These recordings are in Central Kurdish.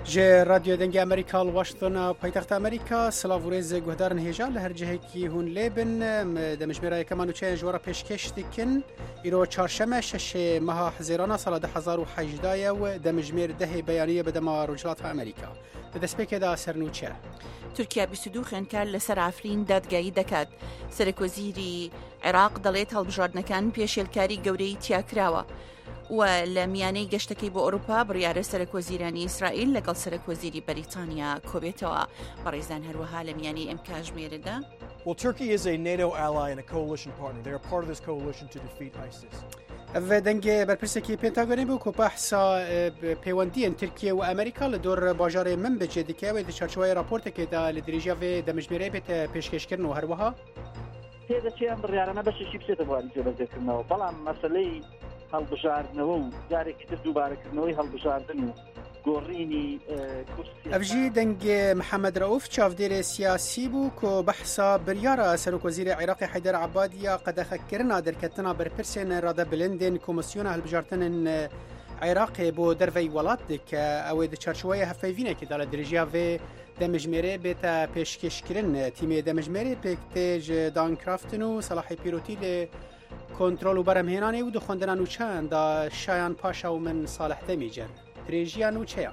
جه رادیو دنگ امریکا واشنطن پایتخت امریکا سلاوریز گهدارن هجال لهر جهه کی هون لیبن دمجمرای کمانو چه جوارا پیشکش دیکن ایرو چهارشنبه 6 ماه حزیران سال 2018 و دمجمر ده بیانیه بدما رجلات امریکا دەستپێکێدا سەرنوچە تورکیا 22 خوێندکار لەسەر ئافرین دادگایی دەکات. سەرۆکوەزیری عێراق دەڵێت هەڵبژاردنەکان پێشێلکاری گەورەی تیاکراوە و لە میانەی گەشتەکەی بۆ ئەوروپا بڕیارە سەرۆکوەزیرانی ئیسرائیل لەگەڵ سەرۆکوەزیری بەریتانیا کۆبێتەوە. بەڕێزان هەروەها لە میانەی ئەم کاتژمێرەدا Well, Turkey is a NATO ally and a coalition partner. They are part of this coalition to defeat ISIS. و دنگ برپرسکی پنتاگونی بو کو بحثا پیوندی ترکیه و امریکا لدور باجار من بجدیکه و چارچوبای راپورت که دا لدریجا و دمجمره بیت پیشکش کردن و هروها هذا شيء امر يعني انا بس شيء بسيط ابغى اجي بذكرنا طبعا مساله هالبشارنا وجاري كتب دوباره كنوي هالبشارنا گورینی کورسی افجی دنگ محمد رؤوف چافدیر سیاسی بو کو بحثا بریارا سرۆکوەزیری عێراقی حیدەر عەبادیە قەدەخەکردنا دەرکەتنا بەرپرسێن ڕادەبلندên کۆمسیۆنا هەڵبژارتنên عێراقê بۆ دەرڤەی وڵات دکە ئەوێ دەچارچوەیە هەفەیڤینێکیدا لە درێژیا vê دەمژمێرێ بێتە پێشکەشکردن تیمê دەمژمێرێ پێکتێژ دانکرافتن و سەلاحی پیرۆتی لێ کۆنترۆل و بەرهەمهێنانê و دخواندنا نوچەیان دا شایان پاشا و من ساڵح دەمیجەن درێژیان و چیان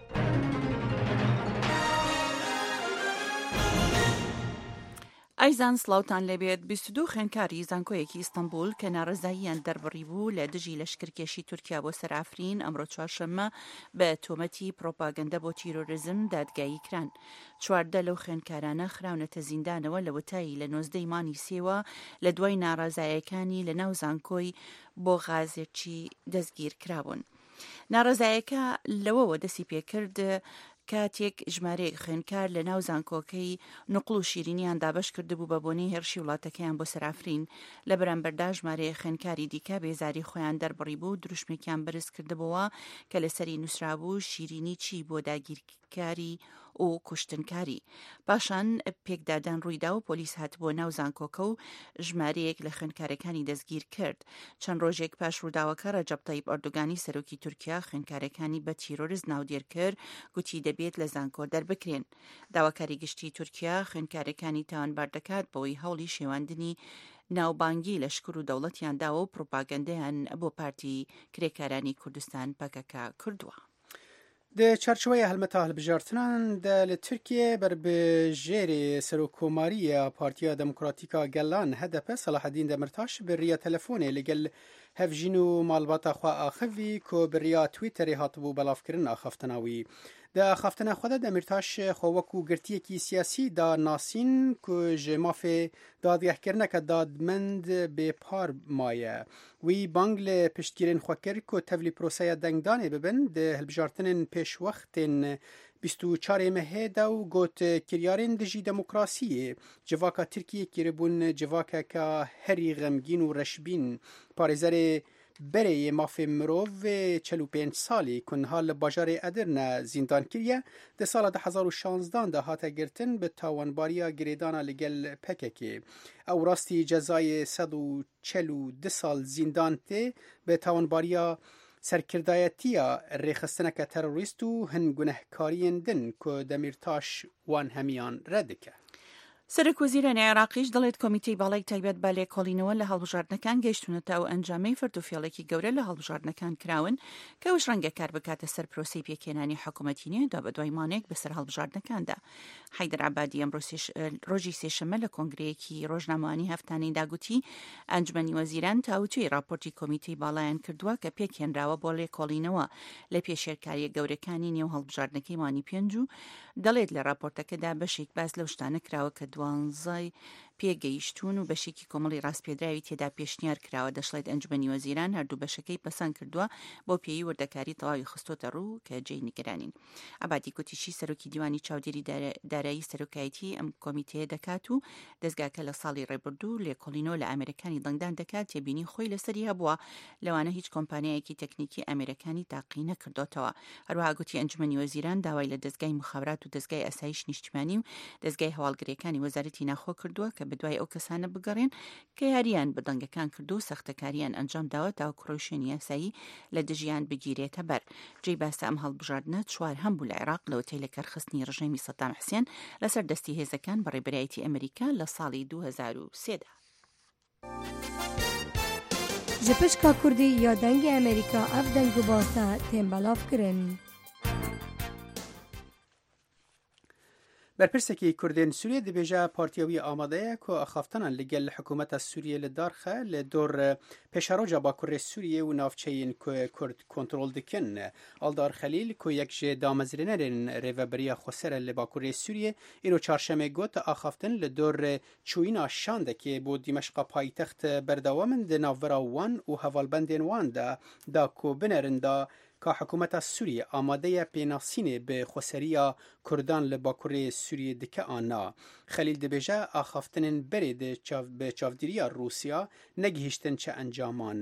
ئایزان سڵاوتان لەبێت 22 خوێندکاری زانکۆیەکی ئیستانبول کە ناڕزاییان دەربڕی بوو لە دژی لەشکرکێشی تورکیا بۆ سەرئافرین ئەمڕۆ چوارشەممە بە تۆمەتی پرۆپاگەندە بۆ تیرۆریزم دادگایی کران. 14 لەو خوێندکارانە خراونەتە زیندانەوە لە وتایی لە 19 مانی سێوە لە دوای ناڕزاییەکانی لە ناو زانکۆی بۆ غازێکی دەستگیر کرابوون. ناڕزایەکە لەوەوە دەستی پێکرد کاتێک ژمارەیەک خوێندکار لە ناو زانکۆکەی نوقڵ و شیرینیان دابش کردبوو بە بۆنەی هێرشی وڵاتەکەیان بۆ سەرئافرین. لە بەرامبەردا ژمارەیە خوێندکاری دیکە بێزاری خۆیان دەربڕی بوو دروشمێکیان بەرز کردبەوە کە لەسەری نووسرابوو شیرینی چی بۆ داگیرکاری و کوشتنکاری. پاشان پێکدادان ڕوویدا و پۆلیس هات بۆ ناو زانکۆکە و ژمارەیەک لە خوێندکارەکانی دەستگیر کرد. چەند ڕۆژێک پاش ڕووداوەکە ڕەجەب تایب ئەردۆگانی سەرۆکی تورکیا خوێندکارەکانی بە تیرۆریزم ناودێر کرد گوتی دەبێت لە زانکۆ دەربکرێن. داواکاری گشتی تورکیا خوێندکارەکانی تاوانبار دەکات بەوەی هەوڵی شێواندنی ناوبانگی لەشکر و دەوڵەتیان داوە و پرۆپاگەندەیان بۆ پارتی کرێکارانی کوردستان پەکەکە کردووە. د چارچوبەیە هەلمەتە هەڵبژارتنان لە تورکیە بەربژێری سەرۆکۆماریە پارتیا دەموکراتیکا گەلان هەدەپە سەلاحەدین دەمرتاش بڕیە تەلەفۆنێ لەگەل هەڤژین و ماڵباتە خوا ئاخەڤی کۆ بڕیا تویتەرێ هاتبوو بەڵافکردن ئاخافتناوی. دا خافتنا خود دەمیرتاش خۆوەکو گرتیەکی سیاسی دا ناسین کو ji mafê dadgehkirneka dadmend bêpar maye. Wî bang li piştgirên xwe kir ku tevlî proseya dengdanê bibin di hilbijartinên pêşwextên 24 mehê de û got kiryarên dijî demokrasiyê civaka Tirkiyê kiribûn civakeka herî xemgîn û reşbîn. Parêzerê berê mafê mirov 45 salî ku niha li bajarê Edirne zîndan kiriye di sala 2016 de hate girtin bi tawanbariya girêdana li gel PKK. Ew rastî cezayê 142 sal zîndan tê bi tawanbariya serkirdayetiya rêxistineke terorîst û hin gunehkariyên din ku Demirtaş wan hemiyan redike. سەرۆکوەزیرانی عێراقیش دەڵێت کۆمیتەی باڵای تایبەت بە لێکۆڵینەوە لە هەڵبژاردنەکان گەیشتونەتە و ئەنجامەی فردوفێڵێکی گەورە لە هەڵبژاردنەکان کراون کە ئەوش ڕەنگە کار بکاتە سەر پرۆسەی پێکێنانی حکوومەتی نوێدا بە دوای مانێک بەسەر هەڵبژاردنەکاندا. حیدەر عەبادی ئەم ڕۆژی سێشەممە لە کۆنگرەیەکی ڕۆژنامەوانی هەفتانەی داگوتی ئەنجومەنی وەزیران تاوتوێی راپۆرتی کۆمیتەی باڵایان کردووە کە پێکهێنراوە بۆ لێکۆڵینەوە لە پێشێرکاریە گەورەکانی نێو هەڵبژاردنەکەی وانی پێنج و دەڵێت لە راپۆرتەکەدا بەشێک باس لەو شتانە کراوە کە دوانزای پێگەیشتون و بەشێکی کۆمەڵی ڕاستپێدراوی تێدا پێشنیار کراوە. دەشڵێت ئەنجومەنی وەزیران هەردوو بەشەکەی پەسەند کردووە بۆ پێی وردەکاری تەواوی خستۆتە ڕوو کە جێی نیگەرانین. عەبادی کوتیشی سەرۆکی دیوانی چاودێری دارایی سەرۆکایەتی ئەم کۆمیتەیە دەکات و دەستگاکە لە ساڵی ڕێبردوو لێکۆڵینەوە لە ئەمریکانی دڵنگدان دەکات تێبینی خۆی لەسەری هەبووە لەوانە هیچ کۆمپانیایەکی تەکنیکی ئەمریکانی تاقی نەکردوتەوە. هەروەها گوتی ئەنجومەنی وەزیران داوای لە دەستگای مخابرات و دەستگای ئاسایش نیشتیمانی و دەستگای هەواڵگرەکانی وەزارەتی ناخۆ کردووە کە بدوای ئەو کەسانە بگەڕێن کە یاریان بە دەنگەکان کردو و سەختەکاریان ئەنجام داوە تا کڕۆشێنی یاسایی لە دژیان بگیرێتە بەر. جێی باسە ئەم هەڵبژاردنە چوار هەمبوو لە عێراق لە ئۆتێلە کارخستنی ڕژێمی سەدام حوسێن لەسەر دەستی هێزەکان بە ڕێبەرایەتی ئەمریکا لە ساڵی 2003دا. ji pişka Kurdî ya dengê Amerîka ev deng û basta tên belav kirin. برپرسێکی کوردên سووریە دەبێژە پارتیاوی ئامادەیە کۆ ئەخافتنان لەگەل حکوومەتە سووریە لە دارخە لە دۆر پێشەڕۆژە باکوڕێ سووریە و ناوچەیên کورد کۆنترۆل dikin. Aldar Xelîl ku yek ji damezrînerên rêveberiya Xweser li bakurê Sûriyê îro çarşemê got axaftin li dor çûyîna şandekê bo Dîmeşqa paytext berdewam in di navbera wan û hevalbendên wan de da ku binerin da ka hikûmeta Sûriye amadeye pênasînê bi xweseriya Kurdan li bakurê Sûriyê dike ana. Xelîl dibêje axaftinên berê bi çavdîriya Rûsya negihîştin çi encaman.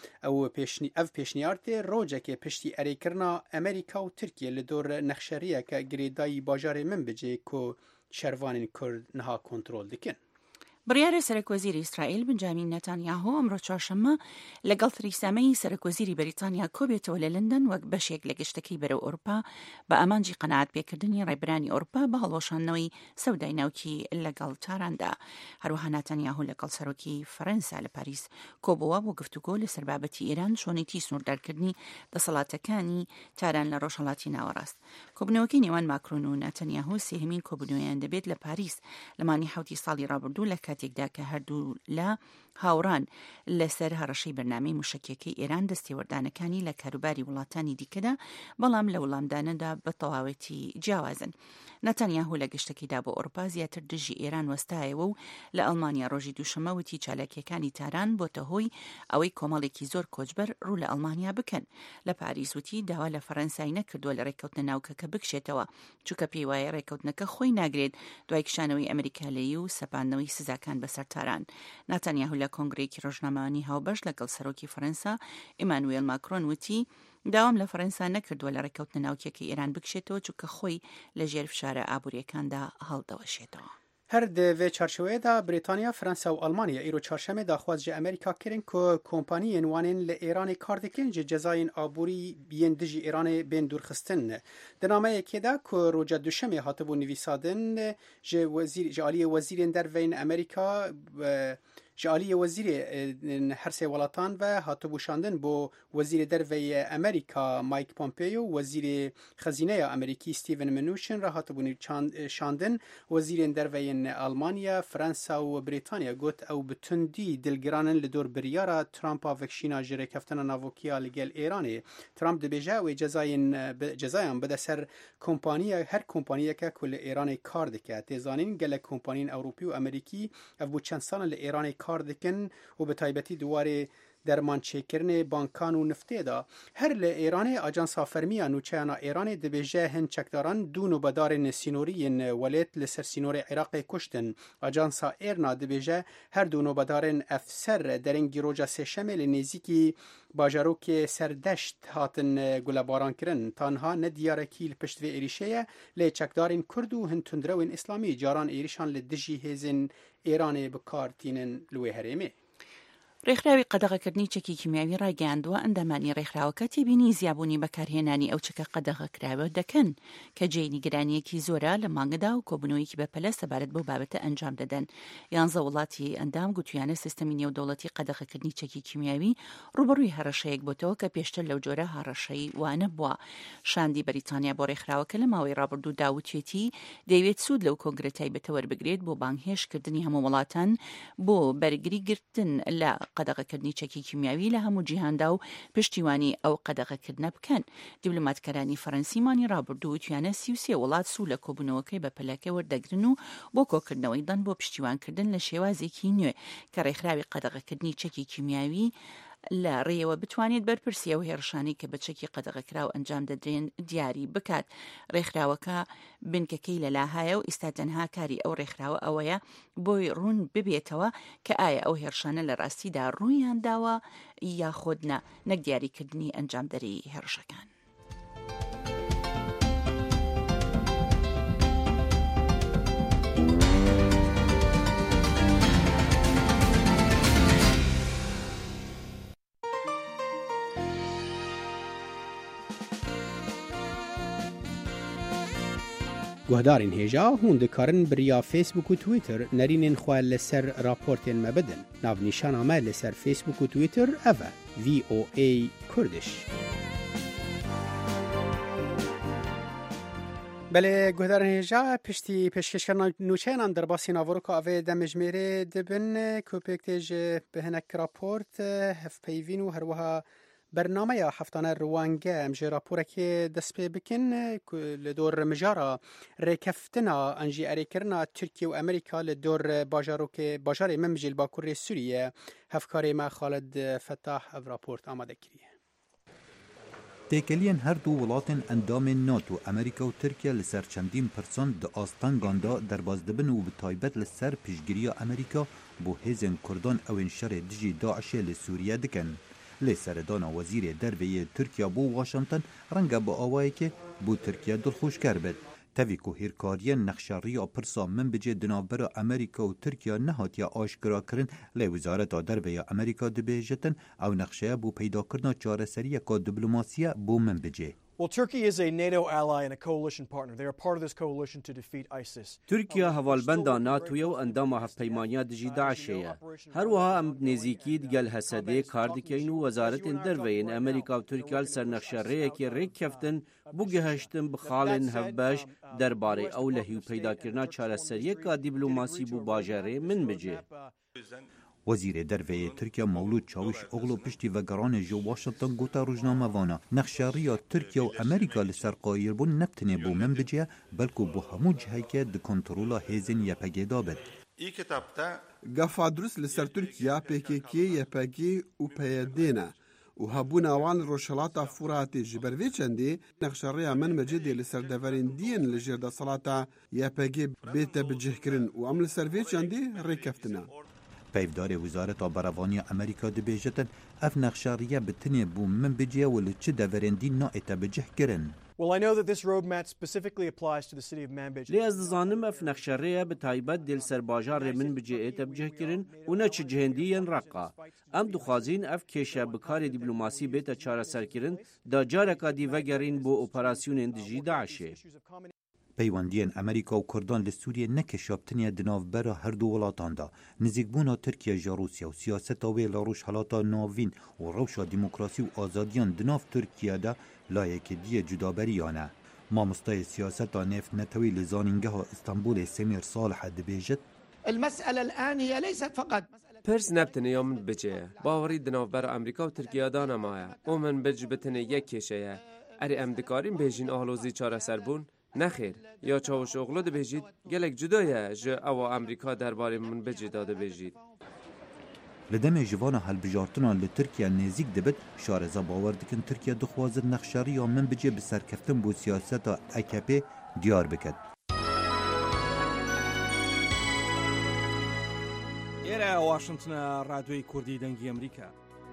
Ev pêşniyar tê rojekê piştî erêkirina Amerîka û Tirkiye li dor nexşeriyeke girêdayî bajarê min bicê ku şervanên Kurd niha kontrol dikin. بڕیارە سەرۆکوەزیری ئیسرائیل بنجامین نەتانیاهۆ ئەمڕۆ چوارشەممە لەگەڵ تریسامەی سەرۆکوەزیری بەریتانیا کۆبێتەوە لە لندن وەک بەشێک لە گەشتەکەی بەرەو ئەوروپا بە ئامانجی قەناعەت پێکردنی ڕێبرانی ئەوروپا بە هەڵۆشانەوەی سەودای ناوکی لەگەڵ تاراندا. هەروەها نەتانیاهۆ لەگەڵ سەرۆکی فەرەنسا لە پاریس کۆبووە بۆ گفتوگۆ لەسەر بابەتی ئێران شۆنێتی سنووردارکردنی دەسەڵاتەکانی تاران لە ڕۆژهەڵاتی ناوەڕاست. کۆبنەوەکەی نێوان ماکرۆن و نەتانیاهۆ سێهەمین کۆبنەوەیان دەبێت لە پاریس لەمانی حوتی ساڵی ڕابردوو لە کاتێکدا کە هەردوو لە هاوڕان لەسەر هەڕەشەی بەرنامەی موشکیەکەی ئێران دەستێوەردانەکانی لە کاروباری وڵاتانی دیکەدا بەڵام لە وەڵامدانەدا بە تەواوەتی جیاوازن. نەتانیاهۆ لە گەشتەکەیدا بۆ ئەوروپا زیاتر دژی ئێران وەستایەوە و لە ئەڵمانیا ڕۆژی دووشەمە وتی چالاکیەکانی تاران بۆتە هۆی ئەوەی کۆمەڵێکی زۆر کۆچبەر ڕوو لە ئەڵمانیا بکەن. لە پاریس وتی داوا لە فەرەنسای نەکردووە لە ڕێککەوتنە ناوکەکە بکشێتەوە چونکە پێی وایە ڕێککەوتنەکە خۆی ناگرێت دوای کشانەوەی ئەمریکالەیی و سەپاندنەوەی سزاکان بەسەر تاران. نەتانیاهۆ لە کۆنگرێکی ڕۆژنامەوانی هاوبەش لەگەڵ سەرۆکی فەرەنسا ئیمانوێل ماکرۆن وتی داوام لە فەرەنسا نەکردووە لە ڕێککەوتنە ناوکیەکەی ئێران بکشێتەوە چونکە خۆی لە ژێر فشارە ئابوووریەکاندا هەڵدەوەشێتەوە. هەر divê çarşeweyê de Brîtanya, Fransa û Almanya îro çarşemê daxwaz ji Amerîka kirin ku kompaniyên wanên li Îranê kar dikin ji cezayên aborî yên dijî Îranê bên dûrxistin. Di nameyekê de ku roja duşemê hatibû nivîsadin ji aliyê wezîrên derveyên Amerîka ji aliyê wezîrê hersê welatan ve hatibû şandin bo wezîrê derveyê Amerîka Mike Pompeo, wezîrê xezîneya Amerîkî Steven Mnuchin re hatibû şandin. Wezîrên derveyên Almanya, Fransa û Brîtanya got ew bi tundî dilgiranin li dor biryara Trumpa vekşîna ji rêkeftina navokiya li gel Îranê. Trump dibêje ew ê cezayan bide ser her kompaniyeke ku li Îranê kar dike. Têzanîn gelek kompaniyên Ewropî û Amerîkî ev bû çend salan li Îranê kar dikin û bi taybetî duwarê dermançêkirinê bankan û niftê da. Her li Îranê Ajansa Fermiya Nûçeyana Îranê dibêje hin çekdaran du nûbedarên sînorî yên welêt li ser sînorê Iraqê kuştin. Ajansa Êrna dibêje her du nûbedarên efser derengî roja sêşemê li nêzîkî bajarokê serdeşt hatin gulebarankirin. Tanha ne diyarekî li pişt vê êrişê ye lê çekdarên Kurd û hin tundrewên İslamî caran êrişan li dijî hêzên Îranê bi kar tînin li wê herêmê. ڕێکخراوی قەدەغەکردنی چەکی کیمیاوی ڕاگەیاندووە ئەندامانی ڕێکخراوەکە تێبینی زیابوونی بەکارهێنانی ئەو چەکە قەدەغەکراوە دەکەن کە جێی نیگەرانیەکی زۆرە لە مانگەدا و کۆبوونەوەیکی بەپەلە سەبارەت بەو بابەتە ئەنجام دەدەن. 11 وڵاتی ئەندام گوتویانە سیستەمی نێودەوڵەتی قەدەغەکردنی چەکی کیمیاوی ڕوبەڕووی هەڕەشەیەک بۆتەوە کە پێشتر لەو جۆرە هەڕەشەی وانە بووە. شاندی بەریتانیا بۆ ڕێکخراوەکە لە ماوەی ڕابردوو داوتێتی دەیەوێت سوود لەو کۆنگرە تایبەتە وەربگرێت بۆ بانگهێشکردنی هەموو وڵاتان بۆ بەرگری گرتن لە قەدەغەکردنی چەکی کیمیاوی لە هەموو جیهاندا و پشتیوانی ئەو قەدەغەکردنە بکەن. دیبلۆماتکارانی فەرەنسیمانی ڕابردوو تویانە 33 وڵات سوود لە کۆبوونەوەکەی بەپەلەکە وەردەگرن و بۆ کۆکردنەوەی دەن بۆ پشتیوانکردن لە شێوازێکی نوێ کە ڕێکخراوی قەدەغەکردنی چەکی کیمیاوی لە ڕێەوە بتوانێت بەرپرسی ئەو هێرشانی کە بە چەکی قەدەغەکراو ئەنجام دەدرێن دیاری بکات. ڕێکخراوەکە بنکەکەی لەلایە و ئێستا تەنها کاری ئەو ڕێکخراوە ئەوەیە بۆی ڕوون ببێتەوە کە ئایا ئەو هێرشانە لە ڕاستیدا ڕوویان داوە یاخۆدنا نەک دیاریکردنی ئەنجامدەری هێرشەکان. گهدارین هیجا هون دکارن بریا فیسبوک و تویتر نرینین خواه لسر راپورتین مبدن. ناو نیشان آمه لسر فیسبوک و تویتر اوه VOA کردش. بله گهدارن هیجا پشتی پیشکشکرنا نوچینان در باسی ناورو که اوه دمجمیره دبن کوپیکتیج بهنک راپورت هف پیوین و هروها برنامه یا هفتانه روانگه امجی راپوره که دست پی بکن لدور مجارا ریکفتنا انجی اریکرنا ترکیه و امریکا لدور باجارو که باجار ممجیل باکوری سوریه هفکاری ما خالد فتاح او راپورت آماده کریه. تێکەلیان هەردوو وڵاتên ئەندامên ناتۆ ئەمریکا و تورکیا لەسەر چەندین پرسان di ئاستانگاندا دەرباز dibin û bi taybet li ser piştgiriya ئەمریکا بۆ hêzên Kurdan ewên şerê dijî Daişê li Sûriye dikin. Lê seredana wezîrê derveyê Tirkiya bû Washington renge bi awayekê bû Tirkiye dilxweşker bêt. Tevî ku hêrkariyên nexşariya pirsa min bicê di navbera Amerîka û Tirkiya nehatiye aşkirakirin lê Wizareta Derveya Amerîka dibêjetin ew nexşeya bû peydakirina çareseriyeka diplomasîye bû min bicê. Well, Turkey is a NATO ally and a coalition partner. They are part of this coalition to defeat ISIS. تورکیا هەواڵبەندا ناتۆیە و ئەنداما هەفپەیمانیا دژی داعشەیە. هەروەها ئەم نێزیکی گەل هەسەدەیە کار دەکەین و وەزارەتên derveyên ئەمریکا و تورکیا لەسەر نەخشەڕەیەکی ڕێککەفتن بۆ گەهشتن بخاڵên hevbeş derbarê ew lehî û peydakirina çareseriyeka dîplomasî bû bajarê min bicê. Wezîrê derveyê Tirkiya Mevlûd Çavuşoğlu piştî vegeranê ji Washington gota rojnamevana nexşariya Tirkiya û Amerîka li ser qayîrbûn nebtinê bû min bicê belkû bi hemû ciheke di kontrola hêzên YPG da bit. Gefa durist li ser Tirkiya PKK, YPG û PYD ne û hebûna wan rojhilata Furatê ji ber vê çendê nexşariya min mecêdê li ser deverêndiyên li jêr desalata YPG bête bicihkirin û em li ser vê çendê rêkeftine. Peyvdarê Wizareta Berevaniya Amerîka dibêjetin ev nexşariye bi tinê bû min bicê û li çi deverêndî naête bicihkirin. Well, I know that this roadmap specifically applies to the city of Manbij. Lê ez dizanim ev nexşerêya bi taybet dêl ser bajarê min bicê ête bicihkirin û ne çi cihêndiyên Raqqa. Em dixwazîn ev kêşe bi karê dîplomasî bête çareserkirin da careka dî vegerîn bo operasyonên dijî Daişê. Peywendiyên Amerîka û Kurdan li Sûriyê nekeşabtiniye di navbera her du welatan da. Nizîkbûna Tirkiye ji Rûsya û siyaseta wê li rojhelata navîn û rewşa demokrasî û azadiyan di nav Tirkiye de layekê diye cudaberiyan e. Mamostayê siyaseta nêv netewî li zanîngeha İstanbulê Semîr Salih dibêjit. Pirs nebtine ya min bicê. Bawerî di navbera Amerîka û Tirkiye da nemaye. O min bic bitine yek kêşe ye. Erê em dikarin bêjin ahlozî çareserbûn? نخیر یا چاوشوغلو دبیجید گلک جدایه جه او امریکا درباره من بجی داده بیجید. لدمه جوان هلبجارتنا لترکیه نزیک دبید شارزا باور دکن ترکیه دخوازد نخشاری یا من بجی بسرکفتن بو سیاستا AKP دیار بکد. ایره واشنطن رادیوی کردی دنگی امریکا.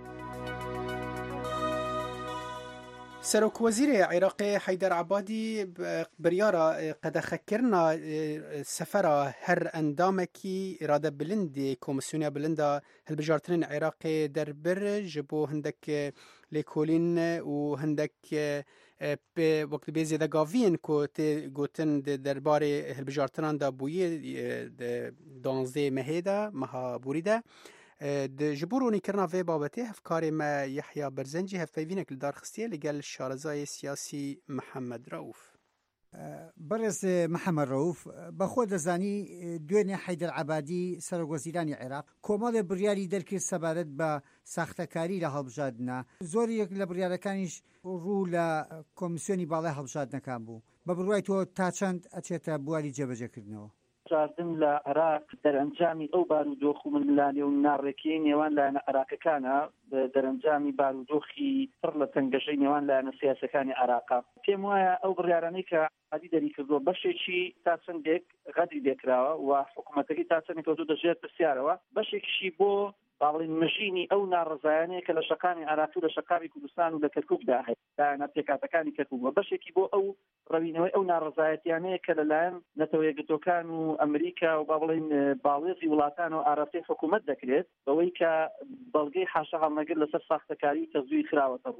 سەرۆک وەزیرê عێراقê Heyder Ebadî biryara qedexekirina sefera her endamekî îrade bilindê Komîsyona Bilind a Hilbijartinên Iraqê derbir ji bo hindek lêkolîn û hindek wekî bê zêdegaviyên ku tê gotin di derbarê hilbijartinan da bûyê di 12 mehê de meha borî de ji bo ronîkirina vê babetê hevkarê me Yehya Berzencî hevpeyvînek li dar xistiye li gel şarezayê siyasî Mihemed Rauf. بەڕێز محەممەد ڕەوف بەخۆ دەزانی دوێنێ حەیدەر عەبادی سەرۆکوەزیرانی عێراق کۆمەڵێ بڕیاری دەرکرد سەبارەت بە ساختەکاری لە هەڵبژاردنە زۆریەک لە بڕیارەکانیش ڕوو لە کۆمیسیۆنی باڵای هەڵبژاردنەکان بوو بە بڕوای تۆ تا چەند ئەچێتە بواری جێبەجێکردنەوە شاردن لە عێراق دەرەنجامی ئەو بارودۆخ و ململانێ و ناڕێکی نێوان لایەنە عێراقەکانە دەرەنجامی بارودۆخی پڕ لە تەنگەشەی نێوان لایەنە سیاسەکانی عێراقا پێم وایە ئەو بڕیارانەی کە عادی دەری کردووە بەشێکی تا چەندێک غەدری لێکراوە و حکوومەتەکەی تا چەندێک کەوتو دەژێت پرسیارەوە بەشێکیشی بۆ باڵین مژینی ئەو ناڕزایانەیە کە لە شەقامی عێراق و لە شەقامی کوردستان و لە کەرکووکدا هەیە لایەنە پێکاتەکانی کەرکووک بەشێکی بۆ ئەو ڕەوینەوەی ئەو ناڕزایەتیانەیە کە لەلایەن نەتەوەیەکگرتوەکان و ئەمریکا و با بڵێن باڵێزی وڵاتان و ئارەفتەی حکوومەت دەکرێت بەوەی کە بەڵگەی حاشا هەڵنەگەر لەسەر ساختەکاری تەزوی خراوەتە بوو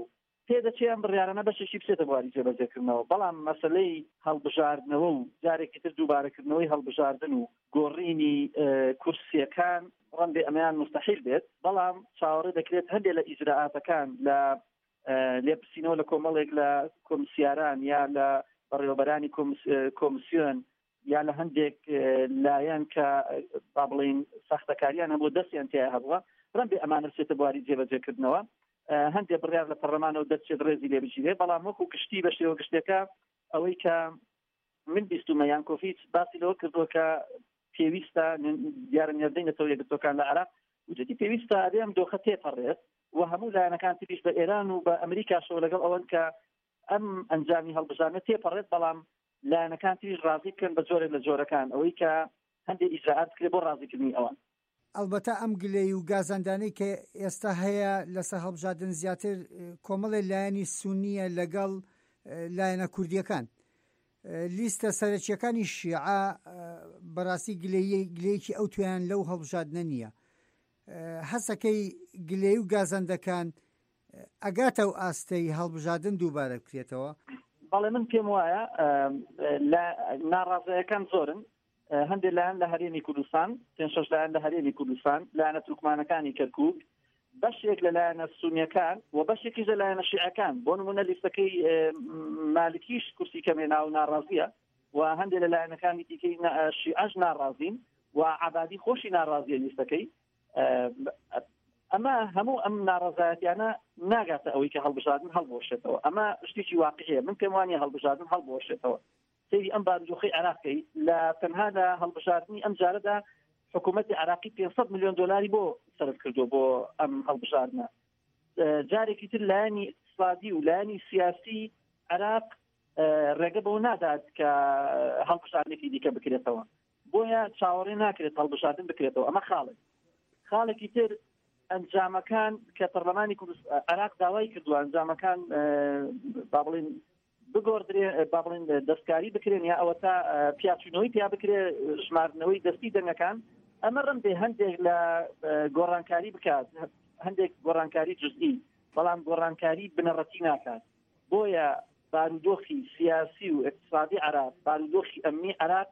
تێدەچێت ئەم بڕیارانە بەشێکی بچێتە بواری جێبەجێکردنەوە بەڵام مەسلەی هەڵبژاردنەوە و جارێکی تر دووبارەکردنەوەی هەڵبژاردن و گۆڕینی کورسیەکان ڕەنبێ ئەمەیان مستەحیل بێت بەڵام چاوەڕێ دەکرێت هەندێک لە ئیجراعاتەکان لە لێپرسینەوە لە کۆمەڵێک لە کۆمسیاران یا لە بەڕێوەبەرانی کۆمسیۆن یا لە هەندێک لایەن کە با بڵین سەختەکاریان هەبوو دەستیان تیا هەبووە ڕەنبێ ئەمانە بچێتە بواری جێبەجێکردنەوە هەندێک بڕیار لە پەرلەمانەوە دەچێت ڕێزی لێ بگیرێ بەڵام وەکو گشتی بە شێوە گشتەکە ئەوەی کە من بیستمە یانکۆفیچ باسی لەوە کردووە کە پێویستە دیارە نێردەی نەتەوە یەکگرتوەکان لە عێراق وجودی پێویستە ئەم دۆخە تێپەڕێت و هەموو لایەنەکان تریش بە ئێران و بە ئەمریکاشەوە لەگەڵ ئەوەن کە ئەم ئەنجامی هەڵبژاردنە تێپەڕێت بەڵام لایەنەکان تریش ڕازی بکەن بە جۆرێک لە جۆرەکان ئەوەی کە هەندێک ئیجراعات بکرێت بۆ ڕازیکردنی ئەوان ئەلبەتە ئەم گلەی و گازاندانەی کە ئێستا هەیە لەسەر هەڵبژاردن زیاتر کۆمەڵی لایەنی سونیە لەگەڵ لایەنە کوردیەکان لیستە سەرەکیەکانی شیعە بەڕاستی گلەیەکی ئەو تویان لەو هەڵبژاردنە نییە هەسەکەی گلەی و گازاندەکان ئەگاتە و ئاستەی هەڵبژاردن دووبارە بکرێتەوە بەڵێ من پێم وایە ناڕازەیەکان زۆرن هەندێک لایەن لە هەرێمی کوردستان 5-6 لایەن لە هەرێمی کوردستان لایەنە تورکمانەکانی کەرکووک بەشێک لە لایەنە سونیەکان و بەشێکیش لە لایەنە شیعەکان بۆ نمونە لیستەکەی مالکیش کورسی کەمێنا و ناڕازیە و هەندێک لە لایەنەکانی دیکەی شیعەش ناڕازین و عەبادی خۆشی ناڕازیە لیستەکەی ئەمە هەموو ئەم ناڕازایەتیانە ناگاتە ئەوەی کە هەڵبژاردن هەڵبۆشێتەوە ئەمە شتێکی واقعیە من پێم وانیە هەڵبژاردن هەڵبۆشێتەوە سەیری ئەم بارودۆخەی عێراقی لە تەنها لە هەڵبژاردننی ئەم جارەدا حکوومەتی عێراقی 500 ملیۆن دۆلاری بۆ سەرف کردو بۆ ئەم هەڵبژاردنە جارێکی تر لایەنی اقتصادی و لایەنی سیاسی عێراق ڕێگە بەو نادات کە هەڵبژاردنێکی دیکە بکرێتەوە بۆیە چاوەڕێ ناکرێت هەڵبژاردن بکرێتەوە ئەمە خاڵێکی تر ئەنجامەکان کە پەرلەمانی عێراق داوای کردووە ئەنجامەکان با بڵین بگۆڕدرێ با بڵین دەستکاری بکرێن یا ئەوە تا پیاچوونەوەی پیا بکرێ ژمارنەوەی دەستی دەنگەکان ئەمە ڕەنبێ هەندێک لە گۆڕانکاری بکات هەندێک گۆڕانکاری جزئی بەڵام گۆڕانکاری بنەڕەتی ناکات بۆیە بارودۆخی سیاسی و اقتصادی عێراق بارودۆخی ئەمنی عێراق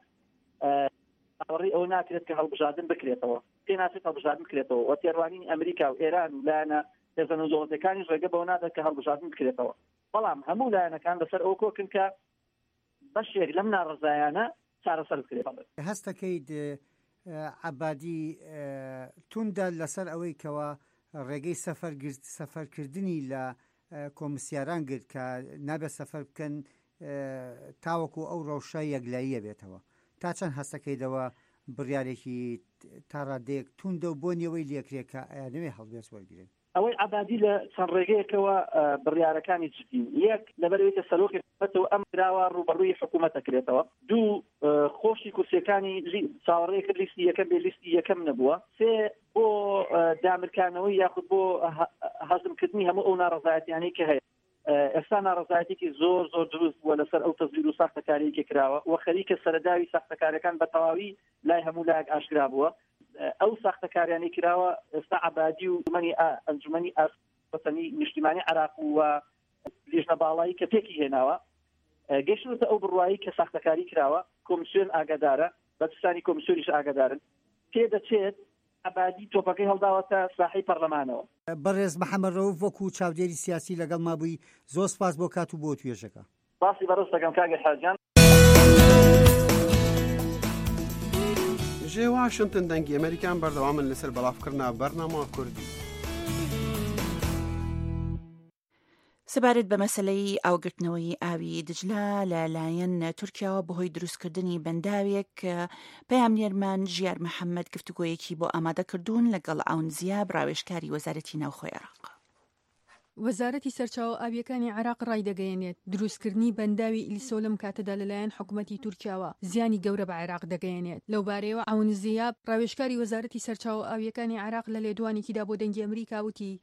باوەڕی ئەوە ناکرێت کە هەڵبژاردن بکرێتەوە پێناچێت هەڵبژاردن بکرێتەوە و تێڕوانینی ئەمریکا و ئێران و لایەنە هێزە نەوزەڵەتەکانیش ڕێگە بەوە نادات کە هەڵبژاردن بکرێتەوە بەڵام هەموو لایەنەکان بەسەر ئەو کۆکن کە بەشێک لەم ناڕزایانە چارەسەر بکرێت هەستەکەیت عەبادی توندە لەسەر ئەوەی کەوە ڕێگەی سەفەرکردنی لە کۆمسیاران گرت کە نابێت سەفەر بکەن تاوەکو ئەو ڕەوشە یەکلاییە بێتەوە تا چەند هەستەکەیدەوە بڕیارێکی تا ڕادەیەک توندە و بۆنیەوەی لێکرێکە ئەیانەوێ هەڵبێت وەرگرن ئەوەی عەبادی لە چەند ڕێگەیەکەوە بڕیارەکانی جدین یەک لەبەرەوەی سەرۆکێتەوە ئەم کراوە ڕوبەڕووی حکوومەتە کرێتەوە دوو خۆشی کورسیەکانی چاوەڕێ کرد لیستی یەکەم بێ لیستی یەکەم نەبووە سێ بۆ دامرکانەوەی یاخود بۆ هەزمکردنی هەموو ئەو ناڕەزایەتیانەی کە هەیە ئێستا ناڕەزایەتێکی زۆر دروست بووە لەسەر ئەو تەزویر و ساختەکاریەکی کراوە و خەریکە سەرەداوی ساختەکاریەکان بە تەواوی لای هەموو لایەک ئاشکرا بووە ئەو ساختەکاریانی کراوە ئێستا عەبادی و ئەنجومەنی ئاسپەتەنی نیشتیمانی عێراق و لیژنە باڵایی کە پێکی هێناوە گەیشتوتە ئەو بڕوایی کە ساختەکاری کراوە کۆمسیۆن ئاگادارە بەرپرسانی کۆمسیۆنیش ئاگادارن پێدەچێت عەبادی تۆپەکەی هەڵداوەتە ساحەی پەرلەمانەوە بەڕێز محەممەد ڕەوف وەکو چاودێری سیاسی لەگەڵ مابووی زۆر سپاس بۆ کات و بۆ توێژەکە باسی بەڕێز دەکەم کاگە حاجان ژێ واشنتن دەنگی ئەمریکان بەردەوامن لەسەر بەڵافکردنا بەرنامە کوردی سەبارەت بە مەسەلەی ئاوگرتنەوەی ئاوی دجلە لەلایەن تورکیاوە بەهۆی دروستکردنی بەنداوێک پەیامنێرمان ژیار محەممەد گفتوگۆیەکی بۆ ئامادەکردوون لەگەڵ ئاونزیا ڕاوێژکاری وەزارەتی ناوخۆی عێراق وەزارەتی سەرچاوە ئاویەکانی عێراق ڕایدەگەیەنێت دروستکردنی بەنداوی ئیلیسۆ لەم کاتەدا لەلایەن حکوومەتی تورکیاوە زیانی گەورە بە عێراق دەگەیەنێت لەو بارەیەوە ئاونزیا ڕاوێژکاری وەزارەتی سەرچاوە ئاویەکانی عێراق لە لێدوانێکیدا بۆ دەنگی ئەمریکا وتی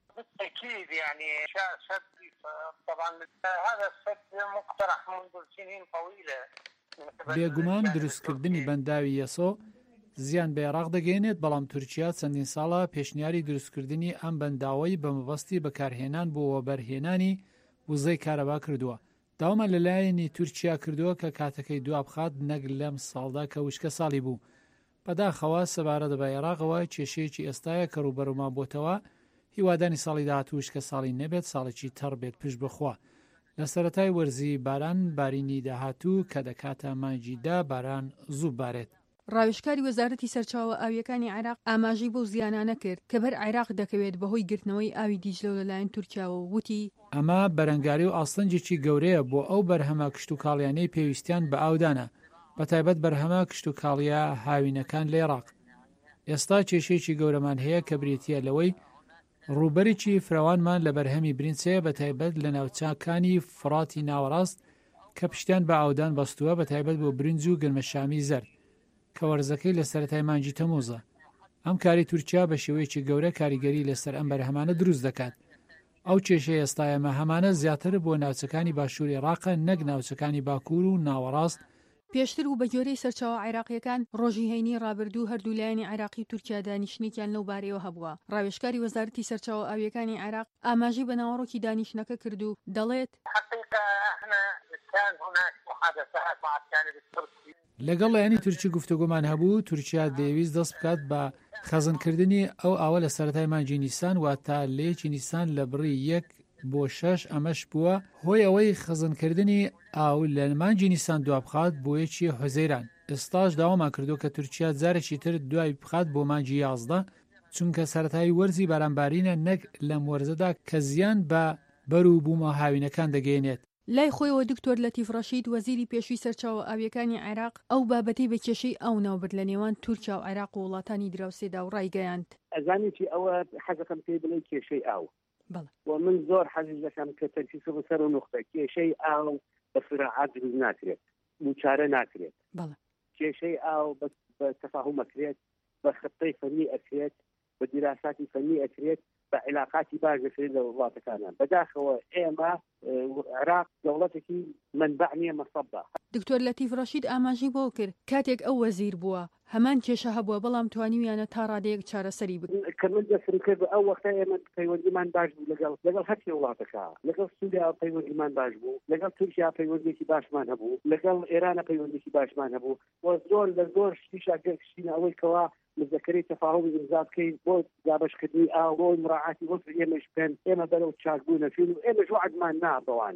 طبعا هذا السد مقترح منذ سنين طويلة بێگومان دروستکردنی بەنداوی یەسۆ زیان بە عێراق دەگەێنێت بەڵام تورکیا چەندین ساڵە پێشنیاری دروستکردنی ئەم بەنداوەی بە مەبەستی بەکارهێنان بۆ وەبەرهێنانی وزەی کارەبا کردووە. داوامان لەلایەنی تورکیا کردووە کە کاتەکەی دوابخات نەک لەم ساڵدا کە وشکە ساڵی بوو. بەداخەوە سەبارەت بە عێراقەوە کێشەیەکی ئێستاە کە ڕوبەرما بۆتەوە هیوادانی ساڵی داهاتوو وشکە ساڵی نەبێت ساڵێکی تەڕ بێت پشت بخوا. لە سەرەتای وەرزی باران بارینی داهاتوو کە دەکاتە مانگیدا باران زوو بارێت. ڕاوێژکاری وەزارەتی سەرچاوە ئاویەکانی عێراق ئاماژەی بۆ زیانانە کرد کە بەر عێراق دەکەوێت بەهۆی گرتنەوەی ئاوی دیجلە لەلایەن تورکیاوە وتی ئەمە بەرەنگاری و ئاستەنجێکی گەورەیە بۆ ئەو بەرهەمە کشت و کاڵیانەی پێویستیان بە ئاودانە بەتایبەت بەرهەمە کشت و کاڵیا هاوینەکان لە عێراق. ئێستا کێشەیەکی گەورەمان هەیە کە بریتیە لەوەی ڕووبەرێکی فراوانمان لە بەرهەمی برنسەیە بەتایبەت لە ناوچەکانی فڕاتی ناوەڕاست کە پشتیان بە ئاودان بەستووە بەتایبەت بۆ برنج و گرمەشامی زەر کە وەرزەکەی لە سەرەتای مانگی تەمووزە. ئەم کاری تورکیا بە شێوەیەکی گەورە کاریگەری لەسەر ئەم بەرهەمانە دروست دەکات. ئەو کێشەی ئێستایەمە هەمانە زیاتر بۆ ناوچەکانی باشووری عێراق نەک ناوچەکانی باکوور و ناوەڕاست. پێشتر و بە جۆرەی سەرچاوە عێراقیەکان ڕۆژی هەینی ڕابردوو هەردوولایەنی عێراقی تورکیا دانیشتێکیان لەو بارەیەوە هەبووە. ڕاوێژکاری وەزارەتی سەرچاوە ئاویەکانی عێراق ئاماژەی بە ناوەڕۆکی دانیشتنەکە کرد و دەڵێت لەگەڵ لایەنی تورکی گفتوگۆمان هەبوو تورکیا دەیویست دەست بکات بە خەزنکردنی ئەو ئاوە لە سەرەتای مانگی نیسان واتە لەیەکی نیسان لە بڕی 1 بۆ 6 ئەمەش بووە هۆی ئەوەی خەزنکردنی ئاو لە مانگی نیسان دوابخات بۆ یەکی حوزەیران. ئێستاش داوامان کردو کە تورکیا جارێکی تر دوای بخات بۆ مانگی 11 چونکە سەرەتایی وەرزی بارانبارینە نەک لەم وەرزەدا کە زیان بە بەرو بوومە هاوینەکان دەگەێنێت. لای خۆیەوە دکتۆر لەتیف ڕەشید وەزیری پێشووی سەرچاوە ئاویەکانی عێراق ئەو بابەتەی بە کێشەی ئەو ناوبرد لە نێوان تورکیا و عێراق و وڵاتانی دراوسێدا و ڕایگەیاند. ئەزانێکی ئەوە حەزەکەم پێی بڵێ کێشەی ئاو و من زۆر حەزیز دەکەم کە تەرکیز بەسەر و نوختە کێشەی ئاو بە سراعات دروست ناکرێت دووچارە ناکرێت. کێشەی ئاو بە تەفاهم ئەکرێت بە خطەی فەنی ئەکرێت بە دیراساتی فەنی ئەکرێت بە علاقاتی باش دەکرێت لە وڵاتەکانان. بەداخەوە ئێمە عێراق دەوڵەتێکی منبع نییە مەسەبە. دکتۆر لەتیف ڕەشید ئاماژی بۆ کرد کاتێک ئەو وەزیر بووە هەمان کێشە هەبووە بەڵام توانیویانە تا ڕادەیەک چارەسەری بکەن. کە من دەسم کرد ئەو وەختە ئێمە پەیوەندیمان باش بوو لەگەڵ هەرکی وڵاتەکە لەگەڵ سووریا پەیوەندیمان باش بوو لەگەڵ تورکیا پەیوەندێکی باشمان هەبوو لەگەڵ ئێرانە پەیوەندێکی باشمان هەبوو و زۆر لە زۆر شتیشا گەشتینە ئەوەی کەوا مزەکەری تەفاهم ئیمزا بکەین بۆ دابشکردنی ئاو بۆ مراعاتی وەفر ئێمەش بکەن ئێمە بەرەو چاکبوونەچین و ئێمەش وعدمان نابەوان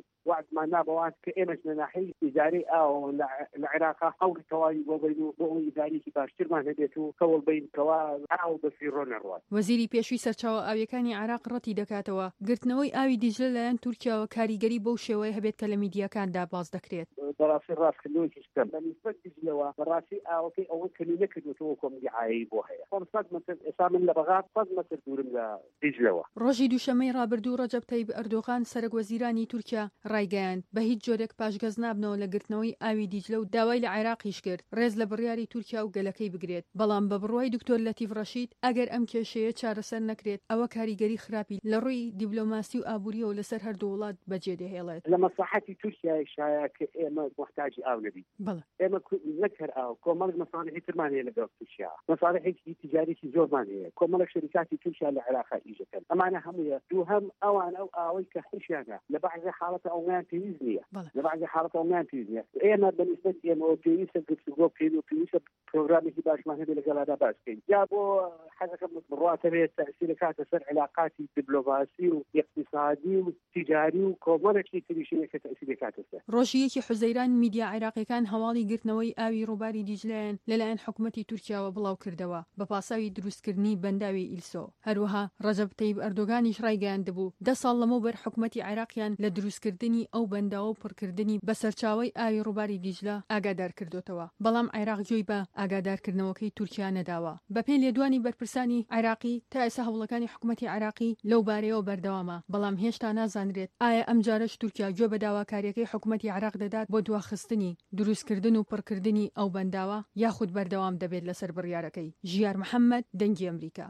کە ئێمەش لە ناحەی ئیدارەی ئاو لە عێراقا هەوڵی تەواوی بۆ بین و بۆ ئەو ئیدارێکی باشترمان هەبێت و کەوڵ بین کەوا ئاو بەفیڕۆ نەڕوات. وەزیری پێشووی سەرچاوە ئاویەکانی عێراق ڕەتی دەکاتەوە گرتنەوەی ئاوی دیجلە لەلایەن تورکیاوە کاریگەری بەو شێوەیە هەبێت کە لە میدیاکاندا باز دەکرێت. بەڕاستی ڕاستکردنەوەی شتم بەنسبەت دیجلەوە بەڕاستی ئاوەکەی ئەوە کەمی نەکردوەوە کۆمەدیعایی بۆ هەیە. 500 متر ئێستا من لە بەغاد 100 متر دوورم لە دیجلەوە. ڕۆژی دووشەمەی ڕابردوو ڕەجەب تەیب ئەردۆغان سەرۆک وەزیرانی تورکیا ڕایگەیاند بە هیچ جۆرێک پاشگەز نابنەوە لە گرتنەوەی ئاوی دیجلە و داوای لە عێراقیش کرد ڕێز لە بڕیاری تورکیا و گەلەکەی بگرێت. بەڵام بە بڕوای دکتۆر لەتیف ڕەشید ئەگەر ئەم کێشەیە چارەسەر نەکرێت ئەوە کاریگەری خراپی لە ڕووی دیبلۆماسی و ئابووریەوە لەسەر هەردوو وڵات بەجێ دەهێڵێت. لە مەساحەتی تورکیا شایە کە ئێمە محتاجی ئاو نەبین. ئێمە نەکەر ئاو کۆمەڵک مەساڵحی ترمان هەیە لەگەڵ تورکیا مەساڵحێکی تیجاریی زۆرمان هەیە کۆمەڵک شەریکاتی تورکیا لە عێراقا ئیژەکەن ئەمانە هەموویە دووهەم ئەوان ئەو ئاوەی کە حیشیانە لە بەعزێ حاڵەتە ئەومان پێویست نییە لە بەعزێ حاڵەتە ئەومان پێویست نییە ئێمە بەنسبەت ئێمەوە پێویستە گفتوگۆ بکەین و پێویستە پرۆگرامێکی باشمان هەبێت لەگەڵادا باس بکەین یا بۆ حەزەکەم بڕواتە بێت تەأسیرە کاتە سەر علاقاتی دیبلۆماسی و اقتصادی و تیجاری و کۆمەڵێکی تریشەیە کە تەأسیرە کاتە سەر. ڕۆژی یەکی حوزەیران میدیا عێراقیەکان هەواڵی گرتنەوەی ئاوی ڕووباری دیجلەیان لەلایەن حکوومەتی تورکیاوە بڵاو کردەوە بە پاساوی دروستکردنی بەنداوی ئیلسۆ. هەروەها ڕەجەب تەیب ئەردۆغانیش ڕایگەیاندبوو 10 ساڵ لەمەوبەر حکوومەتی عێراقیان لە دروستکردنی ئەو بەنداوە و پڕکردنی بەسەرچاوی ئاوی ڕووباری دیجلە ئاگادار کردوتەوە بەڵام عێراق جوێی بە ئاگادارکردنەوەکەی تورکیا نەداوە. بەپێی لێدوانی بەرپرسانی عێراقی تا ئێستا هەوڵەکانی حکوومەتی عێراقی لەو بارەیەوە بەردەوامە بەڵام هێشتا نازانرێت ئایا ئەم جارەش تورکیا گوێ بە داواکاریەکەی حکوومەتی عێراق دەدات بۆ دواخستنی دروستکردن و پڕکردنی ئەو بەنداوە یاخود بەردەوام دەبێت لەسەر بڕیارەکەی. ژیار محەممەد دەنگی ئەمریکا.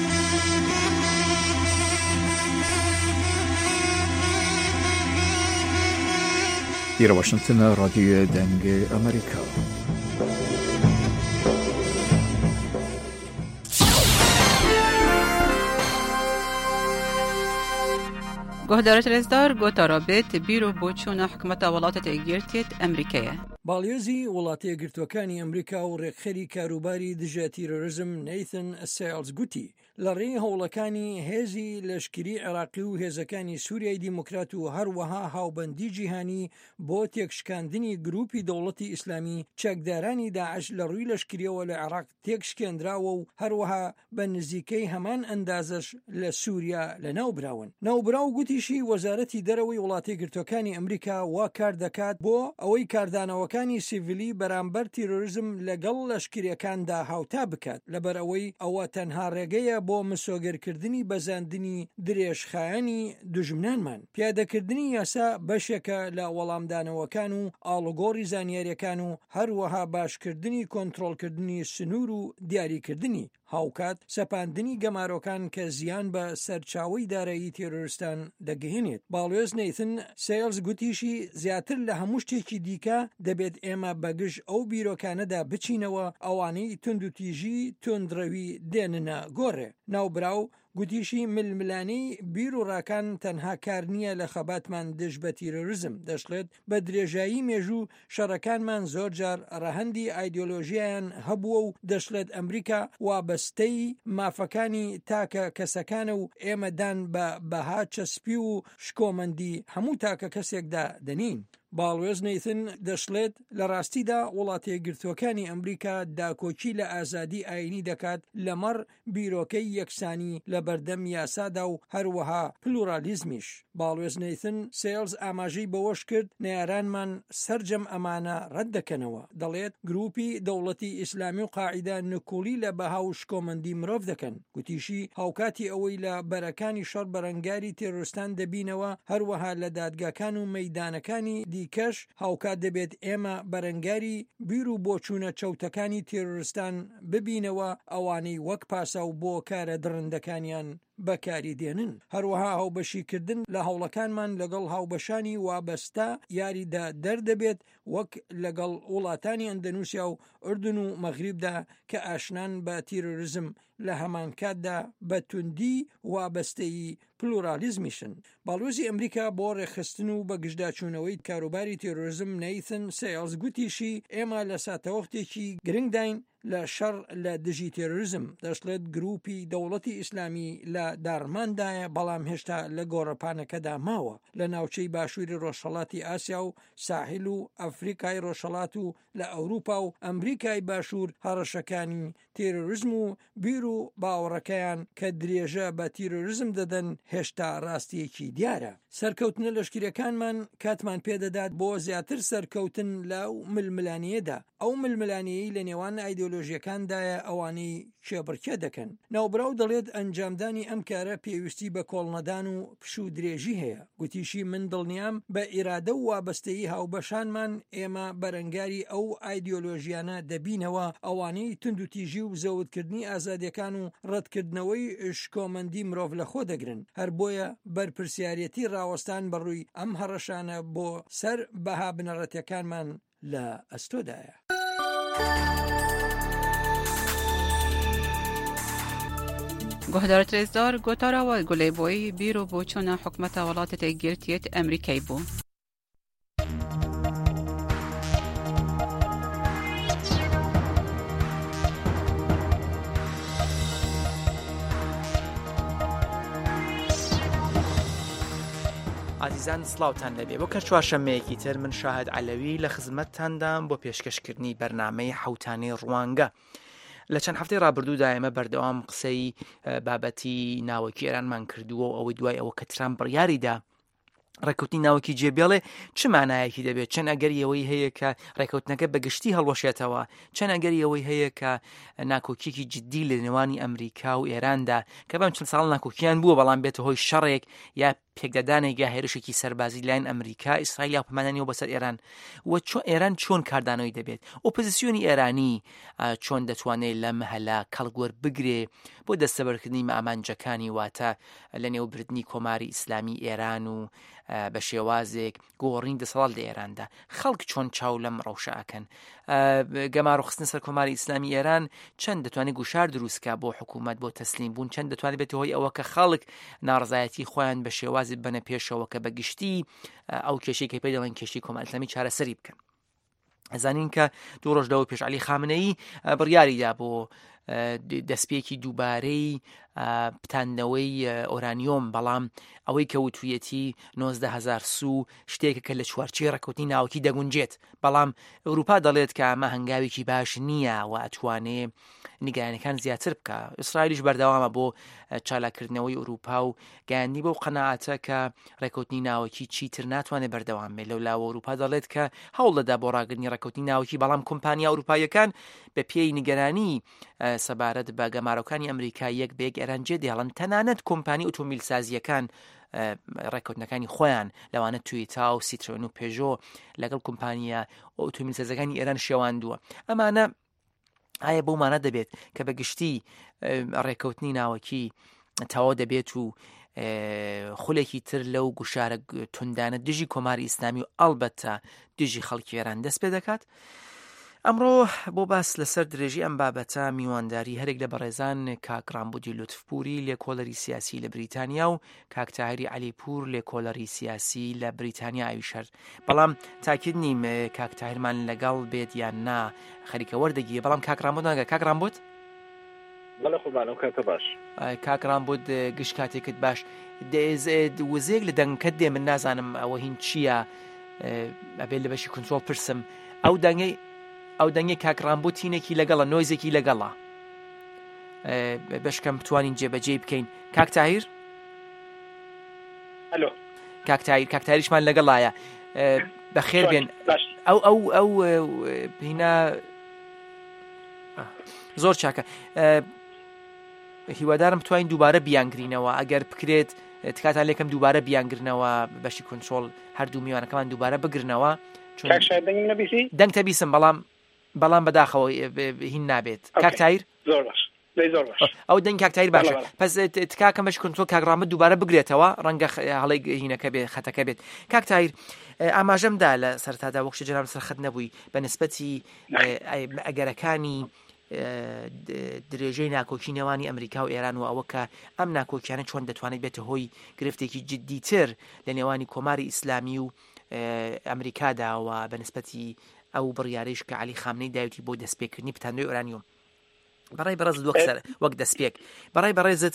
Ira Washington, Radio Denge Amerika. گهدارت رزدار گوتا رابط بیرو بوچون حکومت ولاتت ایگیرتیت امریکیه. باڵێزی وڵاتە یەکگرتوەکانی ئەمریکا و ڕێکخەری کاروباری دژە تیرۆریزم نیتن سێلز گوتی لە ڕێی هەوڵەکانی هێزی لەشکری عێراقی و هێزەکانی سووریای دیموکرات و هەروەها هاوبەندی جیهانی بۆ تێکشکاندنی گروپی دەوڵەتی ئیسلامی چەکدارانی داعش لە ڕووی لەشکریەوە لە عێراق تێکشکێنراوە و هەروەها بە نزیکەی هەمان ئەندازەش لە سووریا لە ناوبراون. ناوبراو گوتیشی وەزارەتی دەرەوەی وڵاتە یەکگرتوەکانی ئەمریکا وا کار دەکات بۆ ئەوەی کاردانەوەکانی سیڤیلی بەرامبەر تیرۆریزم لەگەڵ لەشکریەکاندا هاوتا بکات لەبەر ئەوەی ئەوە تەنها ڕێگەیە بۆ مسۆگەرکردنی بەزاندنی درێژخایەنی دژمنانمان. پیادەکردنی یاسا بەشێکە لە وەڵامدانەوەکان و ئاڵوگۆڕی زانیاریەکان و هەروەها باشکردنی کۆنتڕۆڵکردنی سنوور و دیاریکردنی هاوکات سەپاندنی گەمارۆکان کە زیان بە سەرچاوی دارایی تێرۆریستان دەگەهێنێت. باڵێز نیتن سێلز گوتیشی زیاتر لە هەموو شتێکی دیکە دەبێت ئێمە بەگشت ئەو بیرۆکانەدا بچینەوە ئەوانەی توندوتیژی تۆندڕەوی دێننە گۆڕێ. ناوبراو گوتیشی ململانەی بیرۆڕاکان تەنها کار نییە لە خەباتمان دژ بە تیرۆریزم دەشڵێت بە درێژایی مێژوو شەڕەکانمان زۆر جار ڕەهەندی ئایدۆلۆژیایان هەبووە و دەشڵێت ئەمریکا وابەستەی مافەکانی تاکە کەسەکانە و ئێمەدان بە بەها چەسپی و شکۆمەندی هەموو تاکە کەسێکدا دەنین. باڵێز نیتن دەشڵێت لە ڕاستیدا وڵاتە یەکگرتوەکانی ئەمریکا داکۆچی لە ئازادی ئاینی دەکات لەمەڕ بیرۆکەی یەکسانی لە بەردەم یاسادا و هەروەها پلورالیزمیش. باڵێز نیتن سێلز ئاماژەی بەوەش کرد نێرانمان سەرجەم ئەمانە ڕەت دەکەنەوە. دەڵێت گروپی دەوڵەتی ئیسلامی و قاعیدا نکولی لە بەها و شکۆمەندی مرۆڤ دەکەن. گوتیشی هاوکاتی ئەوەی لە بەرەکانی شەڕ بەرەنگاری تێرۆریستان دەبینەوە هەروەها لە دادگاکان و مەیدانەکانی دیکەش هاوکات دەبێت ئێمە بەرەنگاری بیر و بۆچوونە چەوتەکانی تێرۆریستان ببینەوە ئەوانەی وەک پاسە و بۆ کارە درڕندەکانیان بەکاری دێنن. هەروەها هاوبەشیکردن لە هەوڵەکانمان لەگەڵ هاوبەشانی وابەستە یاریدا دەردەبێت وەک لەگەڵ وڵاتانی ئەندەنووسیا و ئوردن و مەغریبدا کە ئاشنان بە تیرۆریزم لە هەمان کاتدا بە توندی وابەستەی پلورالیزمیشن. باڵۆزی ئەمریکا بۆ ڕێخستن و بە گشتداچوونەوەی کاروباری تیرۆریزم نیتن سێلز گوتیشی ئێمە لە ساتەوەختێکی گرنگداین لە شەڕ لە دژی تێرۆریزم. دەشڵێت گروپی دەوڵەتی ئیسلامی لە دارماندایە بەڵام هێشتا لە گۆڕەپانەکەدا ماوە لە ناوچەی باشووری ڕۆژهەڵاتی ئاسیا و ساحیل و ئەفریقای ڕۆژهەڵات و لە ئەوروپا و ئەمریکای باشوور هەڕەشەکانی تێرۆریزم و بیر و باوەڕەکەیان کە درێژە بە تیرۆریزم دەدەن هێشتا ڕاستیەکی دیارە. سەرکەوتنە لەشکریەکانمان کاتمان پێدەدات بۆ زیاتر سەرکەوتن لەو ململانیەدا. ئەو ململانیەی لە نێوان ئایدۆلۆژیەکاندایە ئەوانەی کێبڕکێ دەکەن. ناوبراو دەڵێت ئەنجامدانی ئەم کارە پێویستی بە کۆڵنەدان و پشوو درێژی هەیە. گوتیشی من دڵنیام بە ئیرادە و وابەستەیی هاوبەشانمان ئێمە بەرەنگاری ئەو ئایدۆلۆژیانە دەبینەوە ئەوانەی توندوتیژی و زەوتکردنی ئازادیەکان و ڕەتکردنەوەی شکۆمەندی مرۆڤ لە خۆ دەگرن. هەر بۆیە بەرپرسیارەتی ڕاوەستان بەڕووی ئەم هەڕەشانە بۆ سەر بەها بنەڕەتیەکانمان لە ئەستۆدایە. گهدارت رزدار گوتارا و گله بوی بیرو بوچون حکومت ولاتت ایگیرتیت امریکای بو. عزیزان سلااوتان لەبێ بۆ کە چوارشەمەیەکی تر من شاهد علەوی لە خزمەتتاندام بۆ پێشکەشکردنی بەرنامەی حوتانی ڕوانگە. لە چەند هەفتەی ڕابردوودا ئێمە بەردەوام قسەی بابەتی ناوەکی ئێرانمان کردووە و ئەوەی دوای ئەوە کە ترامپ بڕیاریدا ڕێکوتنی ناوەکی جێبێڵێ چ مانایەکی دەبێت، چەند ئەگەری ئەوەی هەیە کە ڕێکوتنەکە بەگشتی هەڵوەشێتەوە، چەند ئەگەری ئەوەی هەیە کە ناکۆکیێکی جددی لە نێوانی ئەمریکا و ئێراندا کە بەم چەند ساڵ ناکۆکییان بووە بەڵام بێتە هۆی شەڕێک یا پێکدادانێک یا هێرشێکی سەربازی لایەن ئەمریکا ئیسرائیل یا پەمانەنیەوە بەسەر ئێران و ئێران چۆن کاردانەوەی دەبێت، ئۆپۆزیسیۆنی ئێرانی چۆن دەتوانێت لەم هەلا کەڵگوەر بگرێ بۆ دەستەبەرکردنی ئامانجەکانی واتە لە نێوبردننی کۆماری ئیسلامی ئێران و بە شێوازێک گۆڕین دەسەڵات لە ئێراندا خەڵک چۆن چاو لەم ڕەوشە ئەکەن. گەماڕۆخستن سەر کۆماری ئیسلامی ئێران چەند دەتوانێت گوشار دروستکە بۆ حکوومەت بۆ تەسلیم بوون، چەند دەتوانێت بێت هۆی ئەوە کە خەڵک ناڕزایەتی خۆیان بە شێوازی بنە پێشەوە کە بەگشتی ئەو کێشەی کە پێی دەڵێن کێشی کۆماری ئیسلامی چارەسەری بکەن. ئەزانین کە 2 ڕۆژ لەوە پێش عەلی خامنەیی بڕیاریدا بۆ دەستپێکی دووبارەی پتاندنەوەی ئۆرانیۆم، بەڵام ئەوەی کە وتویەتی 90,000 سو شتێکە کە لە چوارچێ ڕێکوتی ناوکی دەگونجێت، بەڵام ئەوروپا دەڵێت کە ئەمە هەنگاوێکی باش نییە و ئەتوانێ نیگەرانیەکان زیاتر بکە. ئیسرائیلیش بەردەوامە بۆ چالاکردنەوەی ئەوروپا و گەیاندی بەو قەناعەتە کە ڕێکوتنی ناوکی چیتر ناتوانێت بەردەوام بێت. لەولاوە ئەوروپا دەڵێت کە هەوڵ دەدا بۆ ڕاگرنی ڕێکوتنی ناوکی، بەڵام کۆمپانیا ئەوروپایەکان بە پێی نیگەرانی سەبارەت بە گەمارەکانی ئەمریکا یەک بەیەک ئێرانجێ دێڵن. تەنانەت کۆمپانی ئۆتۆمیل سازیەکان ڕێکوتنەکانی خۆیان لەوانە تویتا و سیترۆن و پێژۆ لەگەڵ کۆمپانیا ئۆتۆمیل سازەکانی ئێران شێواندووە. ئەمانە ئایا بەومانە دەبێت کە بەگشتی ڕێکەوتنی ناوەکی تەواو دەبێت و خولێکی تر لەو گوشارە توندانە دژی کۆماری ئیسلامی و ئەڵبەتە دژی خەڵکی ئێران دەست پێ دەکات؟ ئەمڕۆ بۆ باس لەسەر درێژی ئەم بابەتە میوانداری هەرێک لە بەڕێزان کاک ڕامبودی لوتفپوری لێکۆڵەری سیاسی لە بریتانیا و کاک تاهیری عەلیپور لێکۆڵەری سیاسی لە بریتانیا ئاویشەر. بەڵام تاکید نیم کاک تاهیرمان لەگەڵ بێت یان نا خەریکە وەردەگیە، بەڵام کاک ڕامبود ناگە. کاک ڕامبود بەڵێ خوبانم کاتە باش. کاک ڕامبود گشت کاتێکت باش. وزێک لە دەنگکەت دێ، من نازانم ئەوە هین چییە، ئەبێت لە بەشی کنترۆل پرسم. ئەو دەنگی کاک ڕامبود تینێکی لەگەڵە، نۆیزێکی لەگەڵە، بەشکەم بتوانین جێبەجێ بکەین. کاک تاهیر؟ ئەلۆ کاک تاهیریشمان لەگەڵایە، بەخێر بێن. ئەو هینا زۆر چاکە، هیوادارم بتوانین دووبارە بیانگرینەوە. ئەگەر بکرێت تکاتان لێکم دووبارە بیانگرنەوە بەشی کنترۆل هەردوو میوانەکەمان دووبارە بگرنەوە، چون دەنگ تەبیسم بەڵام بەداخەوە هین نابێت. کاک تاهیر زۆر باش. ئەو دەنگ کاک تاهیر باشە، پس تکاکەم بەشی کنترۆل کاک ڕامبود دووبارە بگرێتەوە، ڕەنگە هەڵەی هینەکە بێت، خەتەکە بێت. کاک تاهیر، ئاماژەمدا لە سەرتادا وەکشە جەناب سەرخەت نەبووی بە نسبەتی ئەگەرەکانی درێژەی ناکۆکی نێوانی ئەمریکا و ئێران و ئەوە کە ئەم ناکۆکیانە چۆن دەتوانێت بێتە هۆی گرفتێکی جددیتر لە نێوانی کۆماری ئیسلامی و ئەمریکاداوە بە نسبەتی ئەو بڕیارەیش کە عەلی خامنەی داوێتی بۆ دەستپێکردنی پتاندنەوەی ئۆرانیۆم. بەڕای بەڕێزت وەک دەستپێک، بەڕای بەڕێزت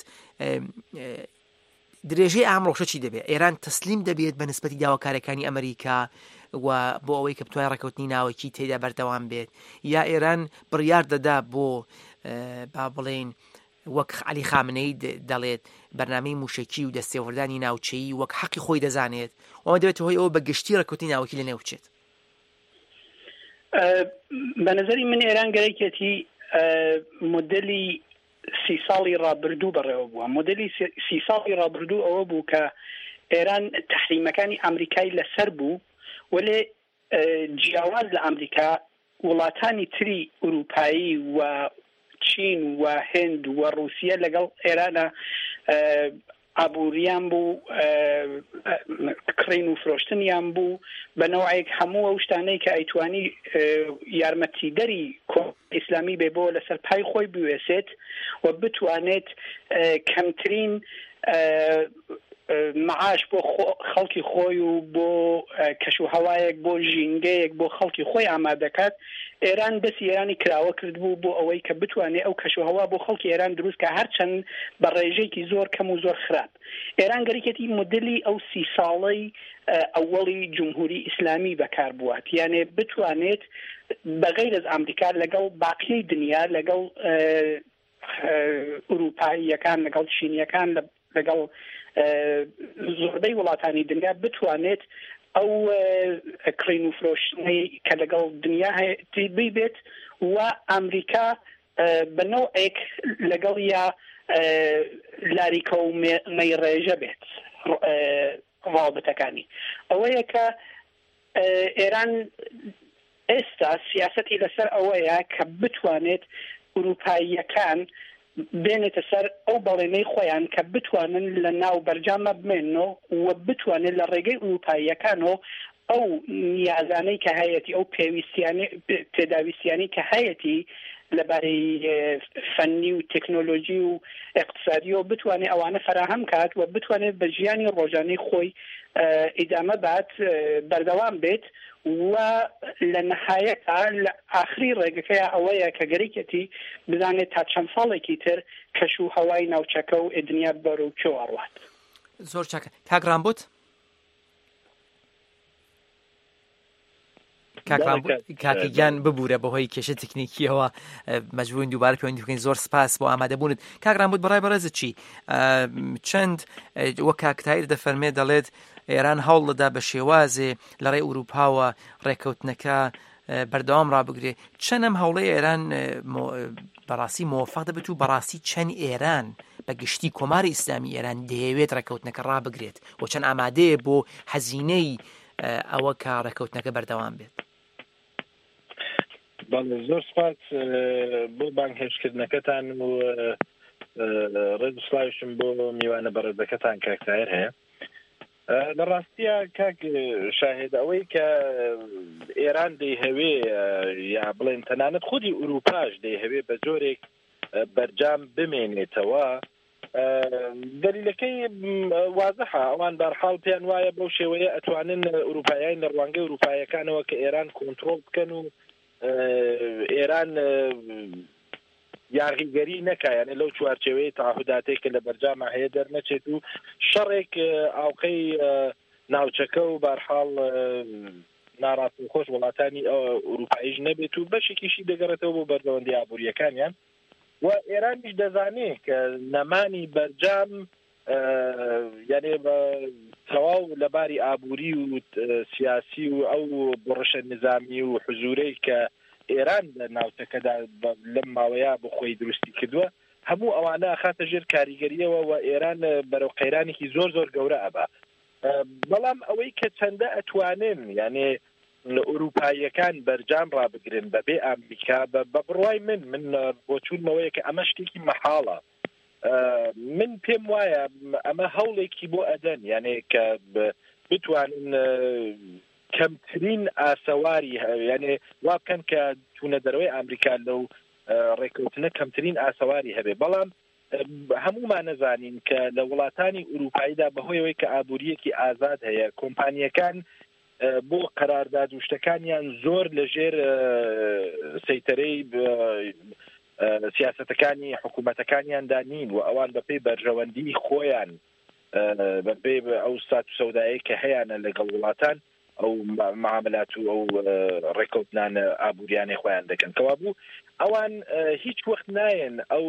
درێژەی ئامڕۆژە چی دەبێت؟ ئێران تەسلیم دەبێت بە نسبەتی داواکارەکانی ئەمریکا و بۆ ئەوەی کە بتوانێت ڕێکەوتنی ناوەکی تێدا بەردەوام بێت، یا ئێران بڕیار دەدا بۆ با بڵێن وەک عەلی خامنەی دەڵێت بەرنامەی موشکی و دەستێوەردانی ناوچەیی وەک حەقی خۆی دەزانێت، ئەوە دەبێت هۆی ئەوە بە گشتی ڕێکەوتنی ناوەکی لە نێو بچێت؟ بە نەزەری من ئێران گەرەیکێتی مۆدلی 30 ساڵی ڕابردوو بەڕێوە بووە. مۆدلی 30 ساڵی ڕابردوو ئەوە بوو کە ئێران تەحریمەکانی ئەمریکای لەسەر بوو، وەلێ جیاواز لە ئەمریکا وڵاتانی تری ئوروپایی و چین و هند و رووسیا لەگەڵ ئێرانە ئابووریان بوو، کڕین و فرۆشتنیان بوو بە نەوعێک هەموو ئەو شتانەی کە ئەیتوانی یارمەتیدەری ئیسلامی بێ بۆ لەسەر پای خۆی بوێسێت و بتوانێت کەمترین معاش بۆ خەڵکی خۆی و بۆ کەشوهەوایەک بۆ ژینگەیەک بۆ خەڵکی خۆی ئامادەکات. ئێران دەستی ئێرانی کراوە کرد بوو بۆ ئەوەی کە بتوانێت ئەو کەشوهەوا بۆ خەڵکی ئێران دروست کە هەرچەند بە ڕێژەیەکی زۆر کەم و زۆر خراپ. ئێران گەرەیکێتی مۆدلی ئەو 30 ساڵەی ئەوەڵی جمهوری ئیسلامی بەکار بوات، یانێ بتوانێت بەغیر از ئەمریکا لەگەڵ باقیەی دنیا، لەگەڵ ئوروپاییەکان، لەگەڵ چینیەکان، لەگەڵ زۆربەی وڵاتانی دنیا بتوانێت ئەو کڕین و فرۆشتنەی کە لەگەڵ دنیا هەیەی بێت و ئەمریکا بەنەوعێک لەگەڵ یا لاریکە و مەیڕێژە بێت ڕابطەکانی. ئەوەیە کە ئێران ئێستا سیاسەتی لەسەر ئەوەیە کە بتوانێت ئوروپاییەکان بێنێتە سەر ئەو بەڵێنەی خۆیان کە بتوانن لە ناو بەرجامە بمێنەوە و بتوانێت لە ڕێگەی ئوروپاییەکانەوە ئەو نیازانەی کە هەیەی ئەو پێداویستیانی کە هەیەی لەبارەی فەنی و تەکنۆلۆژی و اقتصادیەوە بتوانێت ئەوانە فراهەم کات و بتوانێت بە ژیانی ڕۆژانەی خۆی ئیدامە بات بەردەوام بێت و لە نەهایەتا لە ئاخری ڕێگەکەی ئەوەیە کە گەرەیەتی بزانێت تا چەند ساڵێکی تر کەش و هەوای ناوچەکە و ئێدنیا بەرەو کێو ئەڕوات. زۆر چاکە کاگران بوت کاکەگیان ببوورە بەهۆی کێشە تکنیکیەوە مەجبورین دووبارە پەیوەندی بکەین. زۆر سپاس بۆ ئامادەبوونت. کاگران بوت بەڕای بەڕێزت چی چەند وەک کاکتایر دەفەرمێ دەڵێت ئێران هەوڵ دەدا بە شێوازێ لە ڕێی ئوروپاوە ڕێکەوتنەکە بەردەوام ڕابگرێ. چەند ئەم هەوڵەی ئێران بەڕاستی مۆفەق دەبێت و بەڕاستی چەند ئێران بە گشتی کۆماری ئیسلامی ئێران دەیەوێت ڕێکەوتنەکە ڕابگرێت و چەند ئامادەیە بۆ هەزینەی ئەوە کە ڕێکەوتنەکە بەردەوام بێت. زۆر سپاس بۆ بانگهێشتکردنەکەتان و ڕێزسلاویشم بۆ میوانە بەڕێزەکەتان کاکتایر هەیە. لە ڕاستیە کاک شاهێد ئەوەی کە ئێران دەیهەوێ یا بڵێن تەنانەت خودی ئوروپاش دەیهەوێ بە جۆرێک بەرجام بمێنێتەوە دلیلەکەی وازەحە ئەوان بەرحاڵ پێیان وایە بەو شێوەیە ئەتوانن ئوروپایان لە ڕوانگەی ئوروپایەکانەوە کە ئێران کۆنتڕۆڵ بکەن و ئێران یاغیگەری نەکایانێ لەو چوارچێوەیە تاهوداتێک کە لە بەرجامە هەیە دەرنەچێت و شەڕێک ئاوقەی ناوچەکە و بەرحاڵ ناڕاست و خۆش وڵاتانی ئوروپاییش نەبێت و بەشێکیشی دەگەڕێتەوە بۆ بەردەوەندی ئابوووریەکانیان و ئێرانیش دەزانێت کە نەمانی بەرجام یعنی بە تەواو لەباری ئابووری و سیاسی و ئەو بڕشە نظامی و حزورەی کە ئێران لە ناوچەکەدا لەم ماوەیە بۆ خۆی دروستی کردووە هەموو ئەوانە خاتە ژێر کاریگەریەوە و ئێران بەرەو قەیرانێکی زۆر زۆر گەورە ئەبا. بەڵام ئەوەی کە چەندە ئەتوانن یعنی لە ئوروپاییەکان بەرجام ڕابگرن بەبێ ئەمریکا بە بڕوای من بۆ چوونمەوەیە کە ئەمە شتێکی مەحاڵە. من پێم وایە ئەمە هەوڵێکی بۆ ئەدەن یعنی کە بتوانن کەمترین ئاسەواری یعنی وا بکەن کە چوونە دەرەوەی ئەمریکا لەو ڕێکەوتنە کەمترین ئاسەواری هەبێ. بەڵام هەمومان نەزانین کە لە وڵاتانی ئوروپاییدا بەهۆیەوەی کە ئابوووریەکی ئازاد هەیە کۆمپانیەکان بۆ قەرارداد و شتەکانیان زۆر لەژێر سەیتەرەی سیاسەتەکانی حکوومەتەکانیاندا نین و ئەوان بەپێی بەرژەوەندی خۆیان بەپێی ئەو سات و سەودایی کە هەیەە لەگەڵ وڵاتان ئەو معاملات و ئەو ڕێکەوتنانە ئابوووریانی خۆیان دەکەن کەوا بوو ئەوان هیچ وەخت نایەن ئەو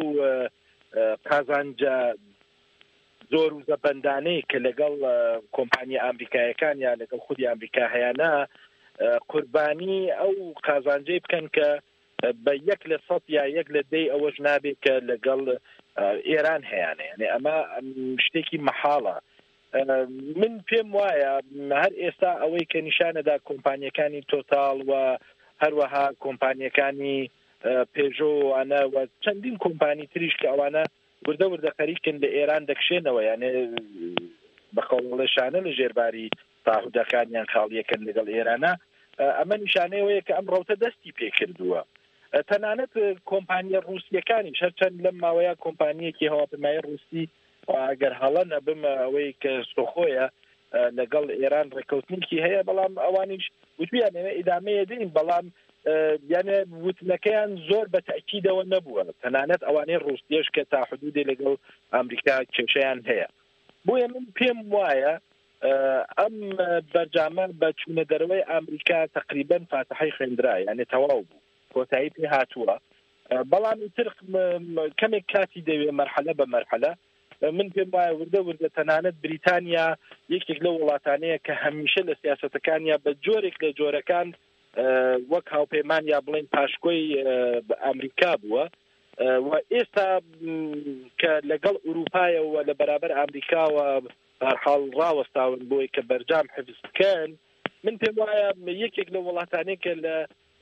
قازانجە زۆر و زەبەندانەی کە لەگەڵ کۆمپانیا ئەمریکایەکان یا لەگەڵ خودی ئەمریکا هەیەە قوربانی ئەو قازانجەی بکەن کە بە 1% یا 1% ئەوەش نابێت کە لەگەڵ ئێران هەیەە یعنی ئەمە شتێکی مەحاڵە. من پێم وایە هەر ئێستا ئەوەی کە نیشانەدا کۆمپانیەکانی تۆتاڵ و هەروەها کۆمپانیەکانی پێژۆ ئەنە و چەندین کۆمپانی تریش کە ئەوانە وردە خەریکن لە ئێران دەکشێنەوە یانێ بەقەوڵەشانە لە ژێرباری تاهودەکانیان خاڵیەکەن لەگەڵ ئێرانە ئەمە نیشانەیەوەیە کە ئەم ڕەوتە دەستی پێکردووە. تەنانەت کۆمپانیە ڕوسیەکانی هەرچەند لەم ماوەیە کۆمپانیەکی هەواپەیمایی ڕووسی ئەگەر هەڵە نەبم ئەوەی کە سۆخۆیە لەگەڵ ئێران ڕێکەوتنێکی هەیە بەڵام ئەوانیش وتویان ئێمە ئیدامەیە دێن بەڵام یانە وتنەکەیان زۆر بە تەکیدەوە نەبووە تەنانەت ئەوانەی ڕوستیش کە تا حدودێ لەگەڵ ئەمریکا کێشەیان هەیە. بۆیە من پێم وایە ئەم بەرجامە بە چوونە دەرەوەی ئەمریکا تقریبەن فاتحەی خوێندرا یانێ تەواو بوو کۆتایی پێ هاتووە بەڵام تر کەمێک کاتی دەوێ مەرحەلە بە مەرحەلە. من پێم وایە وردە تەنانەت بریتانیا یەکێک لە وڵاتانەیە کە هەمیشە لە سیاسەتەکانیا بە جۆرێک لە جۆرەکان وەک هاوپەیمان یا بڵێن پاشکۆی ئەمریکا بووە و ئێستا کە لەگەڵ ئوروپایەوە لە بەرابەر ئەمریکاوە هەرحاڵ ڕاوەستاون بۆی کە بەرجام حفظ بکەن. من پێم وایە یەکێک لە وڵاتانەیە کە لە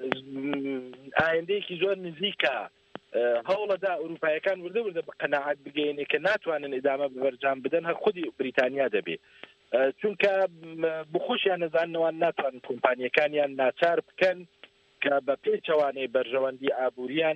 ئایندەیەکی زۆر نزیکە هەوڵەدا ئوروپایەکان وردە بە قەناعەت بگەینێ کە ناتوانن ئیدامە بە بەرجام بدەن هەر خودی بریتانیا دەبێت چونکە بخۆشیان نەزاننەوە ناتوان کۆمپانیەکانیان ناچار بکەن کە بە پێچەوانەی بەرژەوەندی ئابووریان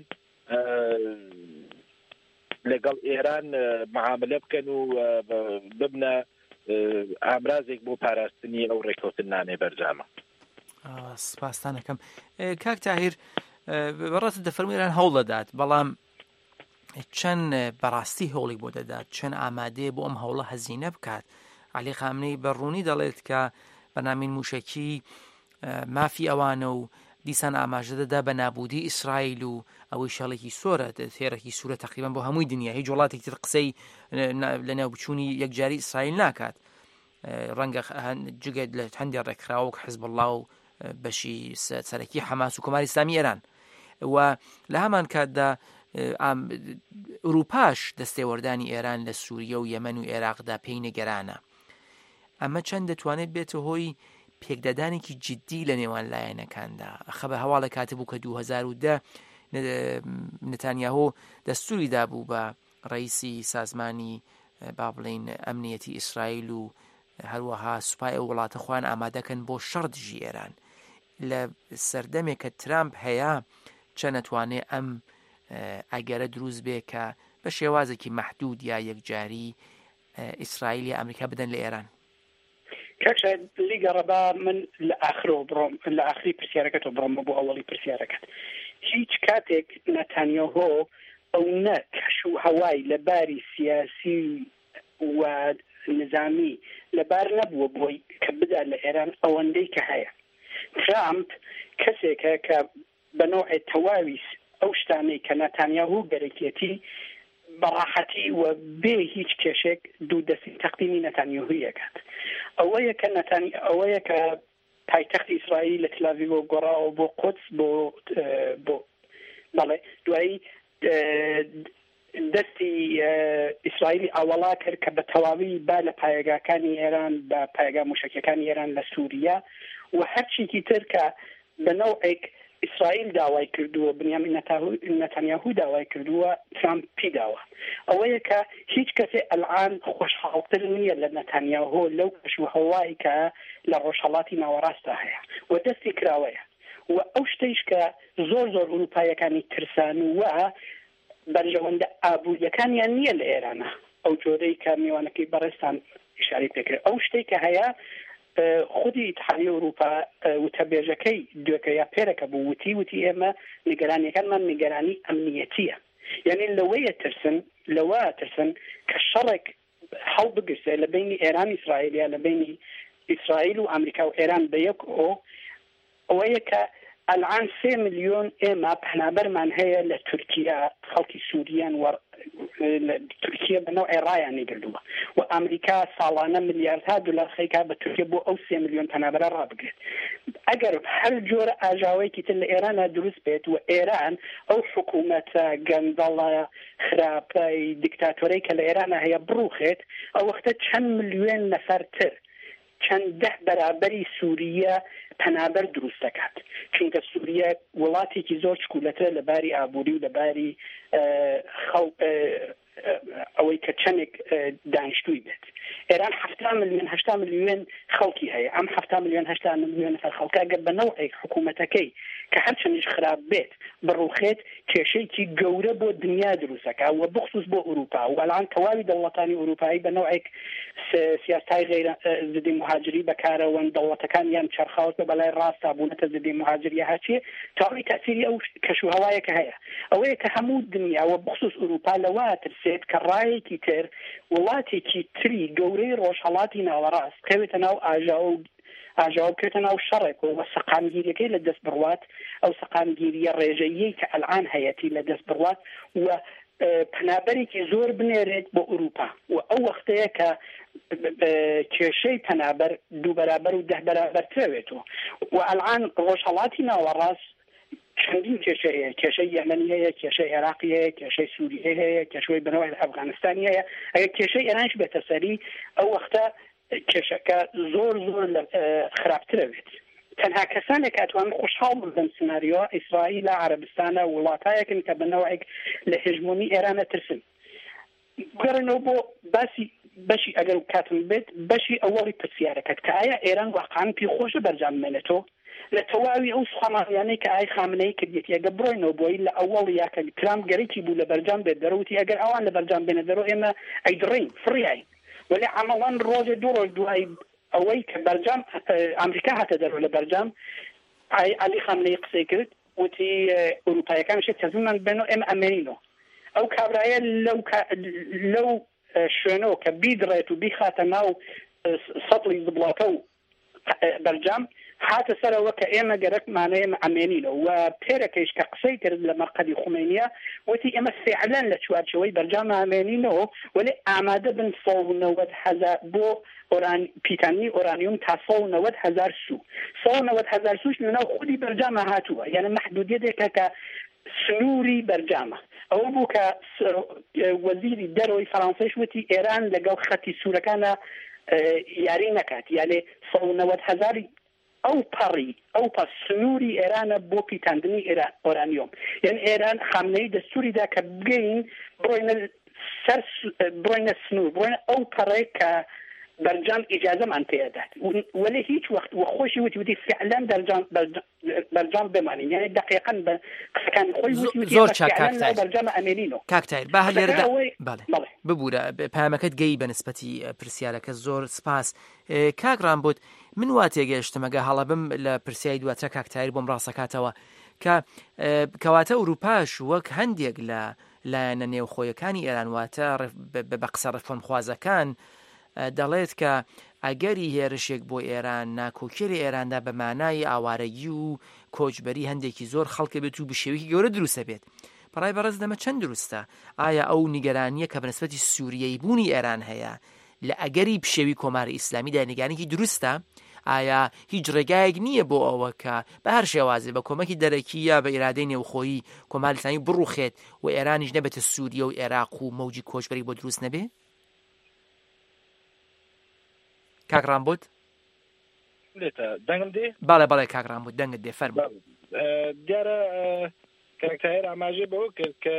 لەگەڵ ئێران معاملە بکەن و ببنە ئامرازێک بۆ پاراستنی ئەو ڕێکەوتنانەی بەرجامە. سپاسانەکەم. کاک تاهیر بەڕاست دەفەرموویان هەوڵ دەدات، بەڵام چەند بەڕاستی هەوڵی بۆ دەدات، چەند ئامادەیە بۆ ئەم هەوڵە هەزینە بکات. عەلی خامنەی بەڕوونی دەڵێت کە بەنامین موشکی مافی ئەوانە و دیسان ئاماژە دەدا بە نابودی ئیسرائیل و ئەوەی شەڵێکی سۆرە تێرەکی سوورە تقریبان بۆ هەمووی دنیا، هیچ وڵاتێکی تر قسەی لە نێو بچوونی یەکجاری ئیسرائیل ناکات. ڕەنگە جگەت لە هەندێک ڕێکخراوە و حیزب الله و بەشی سەرەکی حەماس و کۆماری ئیسلامی ئێران و لە هەمان کاتدا ئەوروپاش دەستێوەردانی ئێران لە سووریە و یەمەن و عێراقدا پێی نەگەرانە. ئەمە چەند دەتوانێت بێتە هۆی پێکدادانێکی جدی لە نێوان لایەنەکاندا. خە بە هەواڵە کاتە بوو کە 2010 نتانیاهۆ دەستوری دابوو بە ڕئیسی سازمانی با بڵێن ئەمنیەتی ئیسرائیل و هەروەها سوپای ئەو وڵاتە خوان ئامادەکەن بۆ شەڕ دژی ئێران. لە سەردەمێک کە ترامپ هەیە چەند نەتوانێت ئەم ئەگەرە دروست بێ کە بە شێوازێکی مەحدود یا یەکجاری ئیسرائیل یا ئەمریکا بدەن لە ئێران. کاکشە لیگەڕەبا من لە ئاخرەوە بڕۆم، لە ئاخری پرسیارەکەتەوە بڕۆمە بۆ ئەوڵی پرسیارەکەت. هیچ کاتێک نەتانیاهۆ ئەو نە کەش و هەوای لە باری سیاسی و نظامی لەبار نەبووە بۆی کە بدا لە ئێران ئەوەندەی کە هەیە. ترامپ کەسێکە کە بەنۆعی تەواوی ئەو شتانەی کە نەتانیاهۆ گەرەکێتی بەڕاحەتی و بێ هیچ کێشێک دوو دەستی تەقدیمی نەتانیاهویەکات. ئەوەیە کە پایتەختی ئیسرائیل لە تل‌ئاڤیڤ گۆڕاوە بۆ قودس بۆ بەڵێ دوایی دەستی ئیسرائیلی ئاوەڵا کرد کە بە تەواوی با لە پایگاکانی ئێران بە پایگا موشکەکانی ئێران لە سووریا و هەرچیکی تر کە بەنەوعێک ئیسرائیل داوای کردووە، بنیامین نەتانیاهو داوای کردووە، ترامپی داوە. ئەوەیە کە هیچ کەسێ ئەلعان خۆشحاڵتر نییە لە نەتانیاهۆ لەو کەشوهەوایی کە لە ڕۆژهەڵاتی ناوەڕاستە هەیە و دەستی کراوەیە و ئەو شتەیش کە زۆر ئوروپایەکانی ترسان وە بەرژەوەندە ئابوووریەکانیان نییە لە ئێرانە، ئەو جۆرەی کە میوانەکەی بەڕێستان ئیشاری پێکرد. ئەو شتەی کە هەیە خودی اتحادیە ئەوروپا وتەبێژەکەی دوێکە یا پێرەکە بوو وتی ئێمە نیگەرانیەکانمان نیگەرانی ئەمنیەتیە، یعنی لەوە ترسن کە شەڕێک هەڵ بگرسێ لە بینی ئێران ئیسرائیلیا، لە بینی ئیسرائیل و ئەمریکا و ئێران بەیەک ئەوەیە کە الان 3 ملیۆن ئێمە پەنابەرمان هەیە لە تورکیا، خەڵکی سووریان و تورکیا بەنەوعی ڕایانی کردووە و ئەمریکا ساڵانە ملیاردها دلار خەیکا بە تورکیا بۆ ئەو 3 ملیۆن پەنابەرە ڕابگرێت. ئەگەر هەر جۆرە ئاژاوەیەکی تر لە ئێرانە دروست بێت و ئێران ئەو حکوومەتە گەندەڵە خراپەی دیکتاتۆرەی کە لە ئێرانە هەیە بڕوخێت، ئەو وەختە چەند ملیۆن نەفەرتر، چەند 10 بەرابەری سووریە پەنابەر دروست دەکات، چونکە سووریە وڵاتێکی زۆر چکولەتە لە باری ئابووری و لە باری ئەوەی کە چەندێک دانیشتووی بێت. ئێران 7 ملیۆن خەڵکی هەیە، ئەم 7 ملیۆن 8 ملیۆن نەفەر خەڵکە گە بەنەوعی حکوومەتەکەی کە هەرچەندش خراپ بێت بڕوخێت کێشەیەکی گەورە بۆ دنیا دروستەکە و بخصوص بۆ ئوروپا و ئەلان تەواوی دەوڵەتانی ئوروپایی بەنەوعێک سیاستای غیر زدی مهاجری بەکارەوەن، دەوڵەتەکانیان چرخاوت بە بەلای ڕاستا بوونەتە زدی مهاجری هاچێ تاوی تاثیری ئەو کەشوهەوایەکە هەیە. ئەوەیە کە هەموو دنیا و بخصوص ئوروپا لەوە ترسێت کە ڕایەکی تر وڵاتێکی تری گەورەی ڕۆژهەڵاتی ناوەڕاست کەوێتە ناو ئاژاو بکرێتە ناو شەڕێک و سەقامگیریەکەی لە دەست بڕوات، ئەو سەقامگیریە ڕێژەیەی کە ئەلعان هەیەتی لە دەست بڕوات و پەنابەرێکی زۆر بنێرێت بۆ ئوروپا و ئەو وەختەیە کە کێشەی پەنابەر 2 بەرابەر و 10 بەرابەر ترەوێتەوە و ئەلعان ڕۆژهەڵاتی ناوەڕاست چەندین کێشەیە، کێشەی یەمەنی هەیە، کێشەی عێراقی هەیە، کێشەی سووری هەیە، کێشەی بنەوەی ئەفغانستانی هەیە. ئەگەر کێشەی ئێرانش بێتە سەری ئەو وەختە کێشەکە زۆر خراپترە بێت. تەنها کەسانێک ئەتوان خوشحاڵ بن سناریۆ ئیسرائیل، عەرەبستانە و وڵاتایەکن کە بەنەوەیەک لە هێژمۆنی ئێرانە ترسن. گەڕنەوە بۆ باسی بەشی ئەگەر کاتم بێت بەشی ئەوەڵی پرسیارەکەت کە ئایا ئێران واقعاً پێی خۆشە بەرجامێنێتەوە لە تەواوی ئەو سوخەمانیانەی کە ئای خامنەی کردێت ئەگە بڕۆینەوە بۆی لە ئەوڵ یاکە ترام گەرەی بوو لە بەرجام بێت دەرەوتی ئەگەر ئەوان لە بەرجام بێنە دەرەوە ئێمە ئەیدڕین فڕیای ولی عمەڵان ڕۆژێ دوو ڕۆژ دوای ئەوەی کە بەرجام ئەمریکا هاتە دەرەوە لە بەرجام علی خامنەی قسەی کرد وتی ئەوروپایەکانش تەزممان بێنەوە ئێمە ئەمێنینەوە ئەو کابرایە لەو شوێنەوە کە بیدڕێت و بیخاتە ناو سەڵی زبڵاتە و بەرجام هاتە سەرەوە کە ئێمە گەرەکمانەیە ئەمێنینەوە و پێرەکەیش کە قسەی کرد لە مەرقەدی خومینیە وتی ئێمە فعلەن لە چوارچەوەی بەرجام ئەمێنینەوە ولی ئامادە بن 190,000 بۆ پیتانی ئۆرانیوم تا 190,000 سو 190,000 سوش لەناو خودی بەرجامە هاتووە یعنی مەحدودیتێکە کە سنووری بەرجامە ئەوە بوو کە وەزیری دەرەوەی فەڕەنسەیش وتی ئێران لەگەڵ خەتی سوورەکانە یاری نەکات یعنی 190,000 ئەو پەڕی ئەو پەس سنووری ئێرانە بۆ پیتاندنی ئۆرانیۆم یعنی ئێران خامنەی دەستوریدا کە بگەین بڕۆینە سنوور بڕۆینە ئەو پەڕێک کە بەرجام ئیجازەمان پێدات ولی هیچ وەخت وەخۆشی وتی فعلا بەرجام بمانین یعنی دقیقاً بە قسەکانی خۆی زۆر چاک بەرجامە ئەمێنینەوە کاکتایر با هەلێرەدا ببوورە پامەکەت گەی بە نسبەتی پرسیارەکە زۆر سپاس کاک ڕامبۆت من وا تێگەشتمەگە هەڵەبم لە پرسیاری دواترە کاکتایر بۆم ڕاستەکاتەوە کە کەواتە ئەوروپاش وەک هەندێک لە لایەنە نێوخۆیەکانی ئێران واتە بە قسە ڕێفرەنخوازەکان دەڵێت کە ئەگەری هێرشێک بۆ ئێران ناکۆکێری ئێراندا بە مانای ئاوارەگی و کۆچبەری هەندێکی زۆر خەڵکە بێت و بشێوەیەکی گەورە دروستە بێت بەڕای بەڕێز دەمە چەند دروستە ئایا ئەو نیگەرانیە کە بەنسبەتی سووریەی بوونی ئێران هەیە لە ئەگەری پشێوی کۆماری ئیسلامیدا نیگانێکی دروستە ئایا هیچ ڕێگایەک نییە بۆ ئەوە کە بە هەر شێوازێ بە کۆمەکی دەرەکی یا بە ئیرادەی نێوخۆیی کۆماری ئیسلامی بڕوخێت و ئێرانیش نەبێتە سووریە و عێراق و مەوجی کۆچبەری بۆ دروست نەبێ کاکرامبوت دەنگم دێ باڵێ کاکرامبوت دەنگت دێ فەرمە دیارە کاکتایر ئاماژەی بەوە کرد کە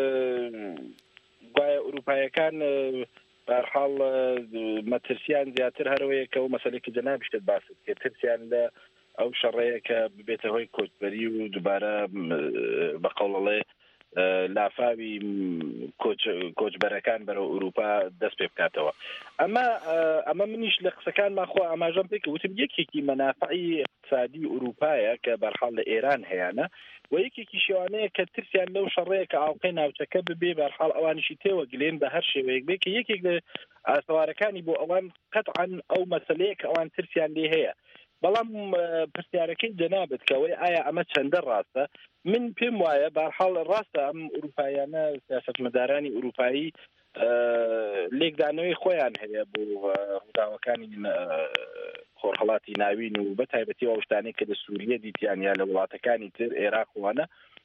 گوایە ئوروپایەکان بەرحاڵ مەترسیان زیاتر هەرەوەیە کە و مەسەلێکی جەنابیشتت باست کرد ترسیان لە ئەو شەڕەیە کە ببێتە هۆی کۆچبەری و دووبارە بە قەوڵەڵێ لافاوی کۆچبەرەکان بەرەو ئوروپا دەست پێ بکاتەوە ئەمە منیش لە قسەکانمان خۆ ئاماژەم پێ کە وتم یەکێکی مەنافعی اقتصادی ئوروپایە کە بەرحاڵ لە ئێران هەیەە و یەکێکی شێوانەیە کە ترسیان لەو شەڕەیە کە ئاڵقەی ناوچەکە ببێ بەرحاڵ ئەوانیشی تێوە گلێن بە هەر شێوەیەک بێ کە یەکێک لە ئاسەوارەکانی بۆ ئەوان قەتعاً ئەو مەسەلەیە کە ئەوان ترسیان لێ هەیە بەڵام پرسیارەکەی جەنابەت کە ئەوەی ئایا ئەمە چەندە ڕاستە من پێم وایە بەرحاڵ ڕاستە ئەم ئوروپایانە سیاسەتمەدارانی ئوروپایی لێکدانەوەی خۆیان هەیە بۆ ڕووداوەکانی خۆرهەڵاتی ناوین و بە تایبەتی ئەو شتانەی کە لە سووریە دیتیان یا لە وڵاتەکانی تر عێراقوانە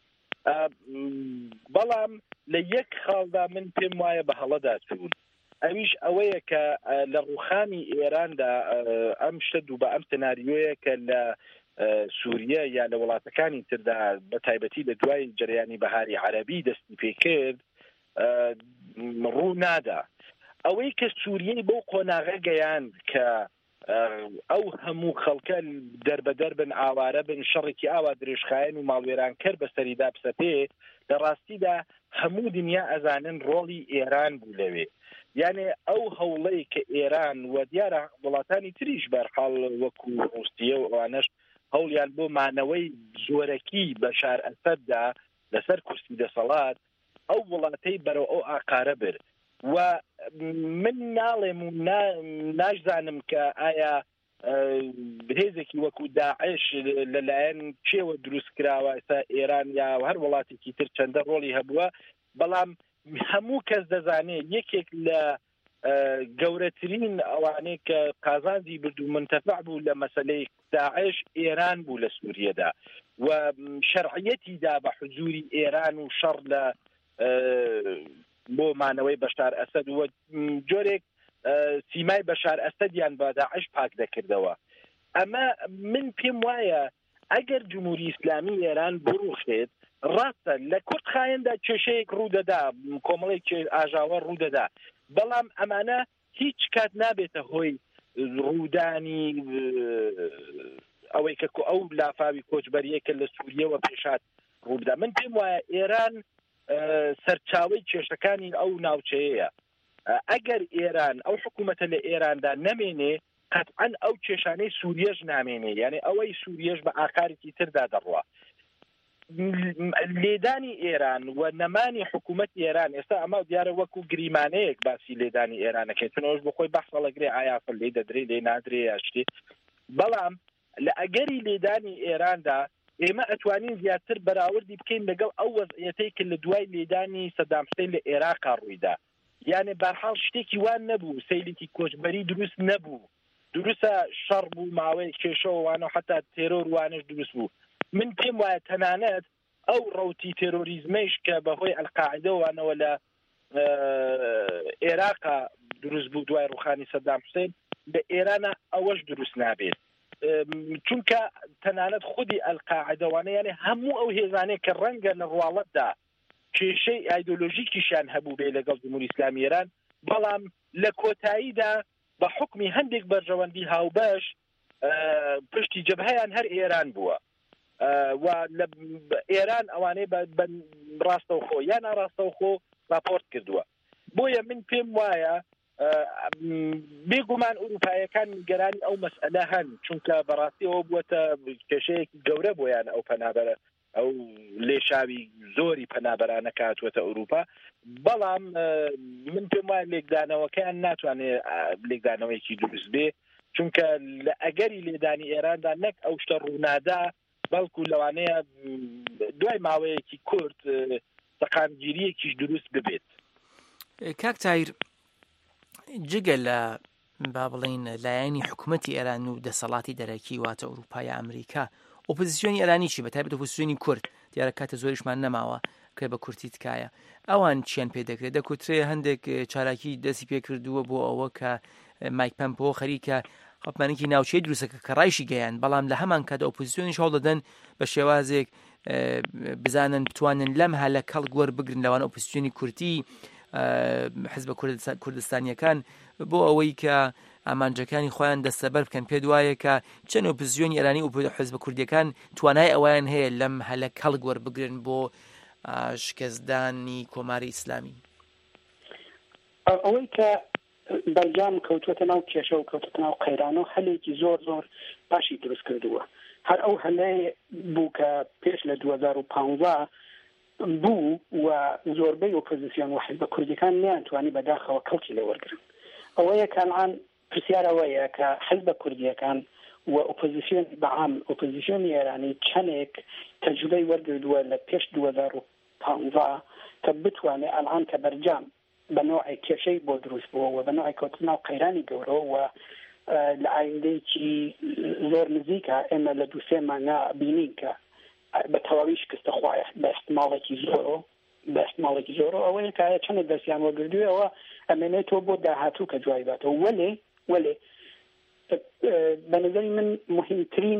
بەڵام لە یەک خاڵدا من پێم وایە بە هەڵەدا چوون ئەویش ئەوەیە کە لە ڕوخانی ئێراندا ئەم شت و بە ئەم سناریۆیە کە لە سووریە یا لە وڵاتەکانی تردا بە تایبەتی لە دوای جەریانی بەهاری عەرەبی دەستی پێکرد ڕوو نادا ئەوەی کە سووریەی بۆ قۆناغە گەیان کە ئەو هەموو خەڵکە دەربەدەر بن ئاوارە بن شەڕێکی ئاوا درێژخایەن و ماڵوێران کرد بە سەریدا بسەپێ لە ڕاستیدا هەموو دنیا ئەزانن ڕۆڵی ئێران بوو لەوێ یعنی ئەو هەوڵەی کە ئێران و دیارە وڵاتانی تریش بەرحاڵ وەکو ڕوسیە و ئەوانەش هەوڵیان بۆ مانەوەی زۆرەکی بەشار ئەسەددا لەسەر کورسی دەسەڵات ئەو وڵاتەی بەرەو ئەو ئاقارە برد و من ناڵێم و ناشزانم کە ئایا هێزێکی وەکو داعش لەلایەن چێوە دروست کراوە ئێستا ئێران یا هەر وڵاتێکی تر چەندە ڕۆڵی هەبووە بەڵام هەموو کەس دەزانێت یەکێک لە گەورەترین ئەوانەیە کە قازانجی برد و منتەفع بوو لە مەسەلەی داعش ئێران بوو لە سووریەدا و شەرعیەتیدا بە حضوری ئێران و شەڕ لە بۆ مانەوەی بەشار ئەسەد و جۆرێک سیمای بەشار ئەسەدیان بە داعش پاک دەکردەوە ئەمە من پێم وایە ئەگەر جمهوری ئیسلامی ئێران بڕوخێت ڕاستە لە کورتخایەندا کێشەیەک ڕوودەدا کۆمەڵێک ئاژاوە ڕوودەدا بەڵام ئەمانە هیچ کات نابێتە هۆی ڕوودانی ئەوەی کە ئەو لافاوی کۆچبەریەکە لە سووریەوە پێشات ڕووبدا. من پێم وایە ئێران سەرچاوەی کێشەکانی ئەو ناوچەیەیە. ئەگەر ئێران ئەو حکوومەتە لە ئێراندا نەمێنێ قەتعاً ئەو کێشانەی سووریەش نامێنێ، یعنی ئەوەی سووریەش بە ئاکارێکی تردا دەڕوا. لێدانی ئێران و نەمانی حکوومەت ئێران ئێستا ئەمە دیارە وەکو گریمانەیەک باسی لێدانی ئێرانەکەی چونەوەش بۆ خۆی بەحسە لەگرێ ئایافل لێ دەدرێ لێ نادرێ یا شتێ. بەڵام لە ئەگەری لێدانی ئێراندا ئێمە ئەتوانین زیاتر بەراوردی بکەین لەگەڵ ئەو وەزعیەتەی کە لە دوای لێدانی سەدام حوسێن لە عێراقا ڕوویدا. یعنی بەرحاڵ شتێکی وان نەبوو، سەیلێکی کۆچبەری دروست نەبوو، دروستە شەڕ بوو ماوەی کێشەوەوانە و حتا تێرۆر وانش دروست بوو. من پێم وایە تەنانەت ئەو ڕەوتی تێرۆریزمەیش کە بەهۆی ئەلقاعیدەوانەوە لە عێراقا دروست بوو دوای ڕوخانی سەدام حوسێن لە ئێرانە ئەوەش دروست نابێت، چونکە تەنانەت خودی ئەلقاعیدەوانە یعنی هەموو ئەو هێزانەیە کە ڕەنگە لە ڕواڵەتدا کێشەی ئایدۆلۆژیکیشان هەبوو بێ لەگەڵ جمهوری ئیسلامی ئێران، بەڵام لە کۆتاییدا بە حکمی هەندێک بەرژەوەندی هاوبەش پشتی جەبهەیان هەر ئێران بووە و لە ئێران ئەوانەی بە ڕاستەوخۆ یان ناڕاستەوخۆ راپۆرت کردووە. بۆیە من پێم وایە بێگومان ئوروپایەکان نیگەرانی ئەو مەسئلە هەن، چونکە بەڕاستی ئەوە بووەتە کێشەیەکی گەورە بۆیان ئەو پەنابەرە ئەو لێشاوی زۆری پەنابەرانە کاتوەتە ئەوروپا. بەڵام من پێم وایە لێکدانەوەکەیان ناتوانێت لێکدانەوەیەکی دروست بێ، چونکە لە ئەگەری لێدانی ئێراندا نەک ئەو شتە ڕوونادا بەڵکو لەوانەیە دوای ماوەیەکی کورت سەقامگیریەکیش دروست ببێت. کاک تایر، جگە لە با بڵین لایەنی حکوومەتی ئێران و دەسەڵاتی دەرەکی واتە ئەوروپای ئەمریکا، ئۆپۆزیسیۆنی ئێرانی چی بەتایبەت ئۆپۆزیسیۆنی کورد دیارە کاتە زۆریشمان نەماوە کە بە کورتی تکایە، ئەوان چیان پێ دەکرێت؟ دەکوترێ هەندێک چالاکی دەستی پێ کردووە بۆ ئەوە کە مایک پەمپۆ خەریکە قەپمانێکی ناوچەی دروستەکە کە ڕایشی گەیان، بەڵام لە هەمان کاتە ئۆپۆزیسیۆنیش هەوڵ دەدەن بە شێوازێک بزانن بتوانن لەم هەلە کەڵ گوەر بگرن لەوان ئۆپۆزیسیۆنی کورتی حزبە کوردستانیەکان بۆ ئەوەی کە ئامانجەکانی خۆیان دەستەبەر بکەن. پێ وایە کە چەند ئۆپۆزیسیۆنی ئێرانی و حزبە کوردیەکان توانای ئەویان هەیە لەم هەلە کەڵ گوەر بگرن بۆ شکستدانی کۆماری ئیسلامی. ئەوەی کە بەرجام کەوتوەتە ناو کێشە و کەوتوەتە ناو قەیرانە و هەلێکی زۆر باشی دروست کردووە. هەر ئەو هەلەیە بوو کە پێش لە 2015 بوو و زۆربەی ئۆپۆزیسیۆن و حزبە کوردیەکان نەیانتوانی بەداخەوە کەڵکی لێ وەرگرن. ئەوەیە کەڵان پرسیار ئەوەیە کە حزبە کوردیەکان و ئۆپۆزیسیۆن بەعام ئۆپۆزیسیۆنی ئێرانی چەندێک تەجربەی وەرگردووە لە پێش 2015 کە بتوانێت ئەڵان کە بەرجام بە نوعی کێشەی بۆ دروست بووە و بە نوعی کەوتنە و قەیرانی گەورەوە و لە ئایندەیەکی زۆر نزیکە ئێمە لە 2-3 مانگا بینین کە بە تەواوی شکستە خوایە بە احتمالێکی زۆر ئەوەیە کە چەندێک دەستیان وەرگردووەوە ئەمێنێتەوە بۆ داهاتوو کە جوای باتەوە. وەلێ بە نظری من مهمترین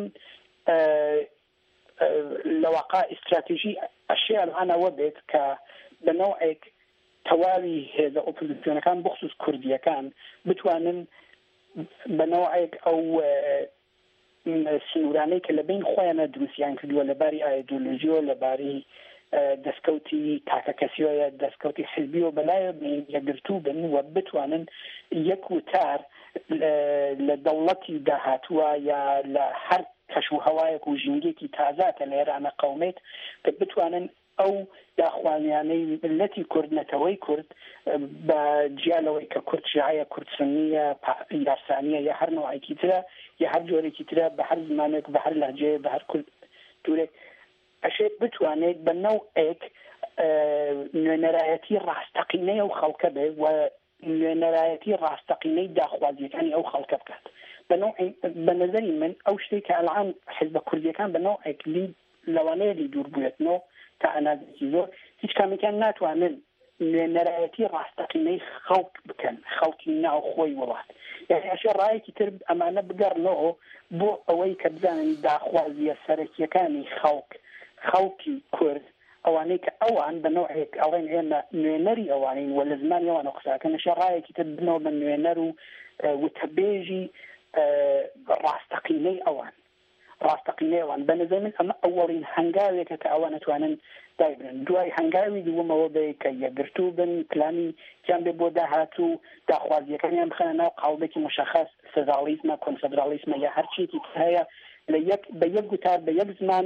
لە واقع ئیستراتیژی ئەشیا ئەوە بێت کە بە نوعێک تەواوی هێزە ئۆپۆزیسیۆنەکان بخصوص کوردیەکان بتوانن بە نوعێک ئەو سنوورانەی کە لە بین خۆیانە دروستیان کردووە لەباری ئایدۆلۆژیۆ لەباری دەستکەوتی تاکەکەسیۆیە دەستکەوتی حزبی و بەلایە یەکگرتوو بن و بتوانن یەک وتار لە دەوڵەتی داهاتووە یا لە هەر کەش و هەوایەک و ژینگێکی تازاتە لە ئێرانە قەومێت کە بتوانن ئەو داخوانیانەی ملەتی کورد نەتەوەی کورد بە جیالەوەی کە کورد شیعەیە کورد سنیە یارسانیە یا هەر نوعێکی ترە یا هەر جۆرێکی ترە بە هەر زمانێک بە هەر لەهجەیە بە هەر کورد تورێک ئەشێت بتوانێت بە نەوعێک نوێنەرایەتی ڕاستەقینەی ئەو خەڵکە بێ و نوێنەرایەتی ڕاستەقینەی داخوازیەکانی ئەو خەڵکە بکات. بە نظری من ئەو شتێک کە ئەڵان حزبە کوردیەکان بە نەوعێک لەوانەیە لی دوور بووێتنەوە تا ئەنازێکی زۆر هیچ کامێکیان ناتوانن نوێنەرایەتی ڕاستەقینەی خەڵک بکەن، خەڵکی ناو خۆی وڵات. یعنی ئەشێ ڕایەکی تر ئەمانە بگەڕنەوە بۆ ئەوەی کە بزانن داخوازیە سەرەکیەکانی خەڵکی کورد ئەوانەی کە ئەوان بە نوعێک ئەڵێن ئێمە نوێنەری ئەوانین وە لە زمانی ئەوانە قساکەن شەڕایەکی تر بنەوە بە نوێنەر و وتەبێژی ڕاستەقینەی ئەوان بە نظر من ئەمە ئەوەڵین هەنگاوێکە کە ئەوان نتوانن دایبرن دوای هەنگاوی دووەمەوە بێ کە یەکگرتوو بن پلانی جیان بێ بۆ داهاتوو داخوازیەکانیان بخەنە ناو قاڵبێکی مشخص فێدرالیزمە کۆنفێدرالیزمە یا هەرچیەکی هەیە بە یەک گوتار بە یەک زمان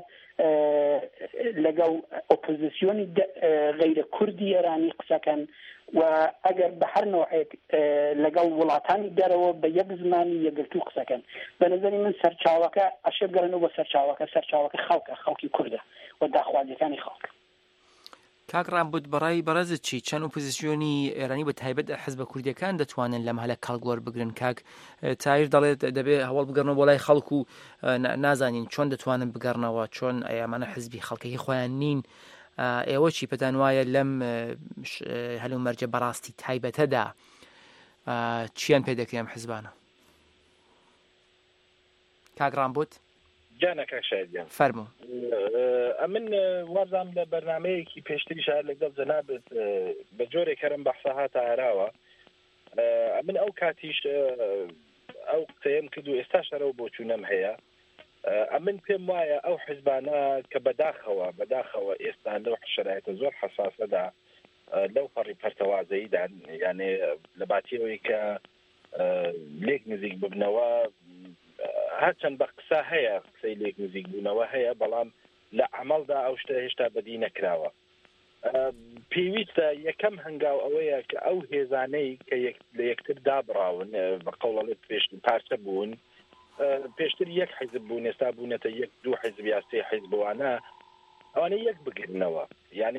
لەگەڵ ئۆپۆزیسیۆنی غەیرە کوردی ئێرانی قسەکەن و ئەگەر بە هەر نوعێک لەگەڵ وڵاتانی دەرەوە بە یەک زمانی یەکگرتوو قسەکەن بە نظری من سەرچاوەکە ئەشێ بگەڕێنەوە بە سەرچاوەکە خەڵکی کوردە و داخوازیەکانی خەڵک. کاکڕان بوت بەڕای بەڕێزت چی چەند ئۆپۆزیسیۆنی ئێرانی بە تایبەت حیزبە کوردیەکان دەتوانن لەم هەلە کاڵگۆر بگرن کاک تایر دەڵێت دەبێت هەوڵ بگەڕنەوە بۆ لای خەڵک و نازانین چۆن دەتوانن بگەڕنەوە چۆن ئەمانە حیزبی خەڵکەی خۆیان نین ئێوە چی پێتان وایە لەم هەلو مەرجە بەڕاستی تایبەتەدا چیان پێ دەکرێم حیزبانە کاکڕان بوت جانەکە شایدیان فەرموو ئەمن وازام لە بەرنمەیەکی پێشتری شار لەگەڵ جەنابەت بە جۆرێک کەرم بەحسە هاتە ئاراوە ئەمن ئەو کاتیش ئەو قسەیەم کرد و ئێستا شەرەوە بۆ چوونەم هەیە ئەمن پێم وایە ئەو حیزبانە کە بەداخەوە ئێستا لەو شرایطە زۆر حساسەدا لەو پەڕی پەرتەوازەییدا یانێ لە باتیەوەی کە لێک نزیک ببنەوە هەرچەند بە قسە هەیە قسەی لێک نزیک بوونەوە هەیە بەڵام لە عمەڵدا ئەو شتە هێشتا بەدی نەکراوە پێویستە یەکەم هەنگاو ئەوەیە کە ئەو هێزانەی کە لە یەکتر دابڕاون بە قەوڵەڵێت پێشتر پارچە بوون پێشتر یەک حیزب بوون ئێستا بوونەتە یەک دوو حیزب یا سێ حیزبوانە ئەوانە یەک بگرنەوە یعنی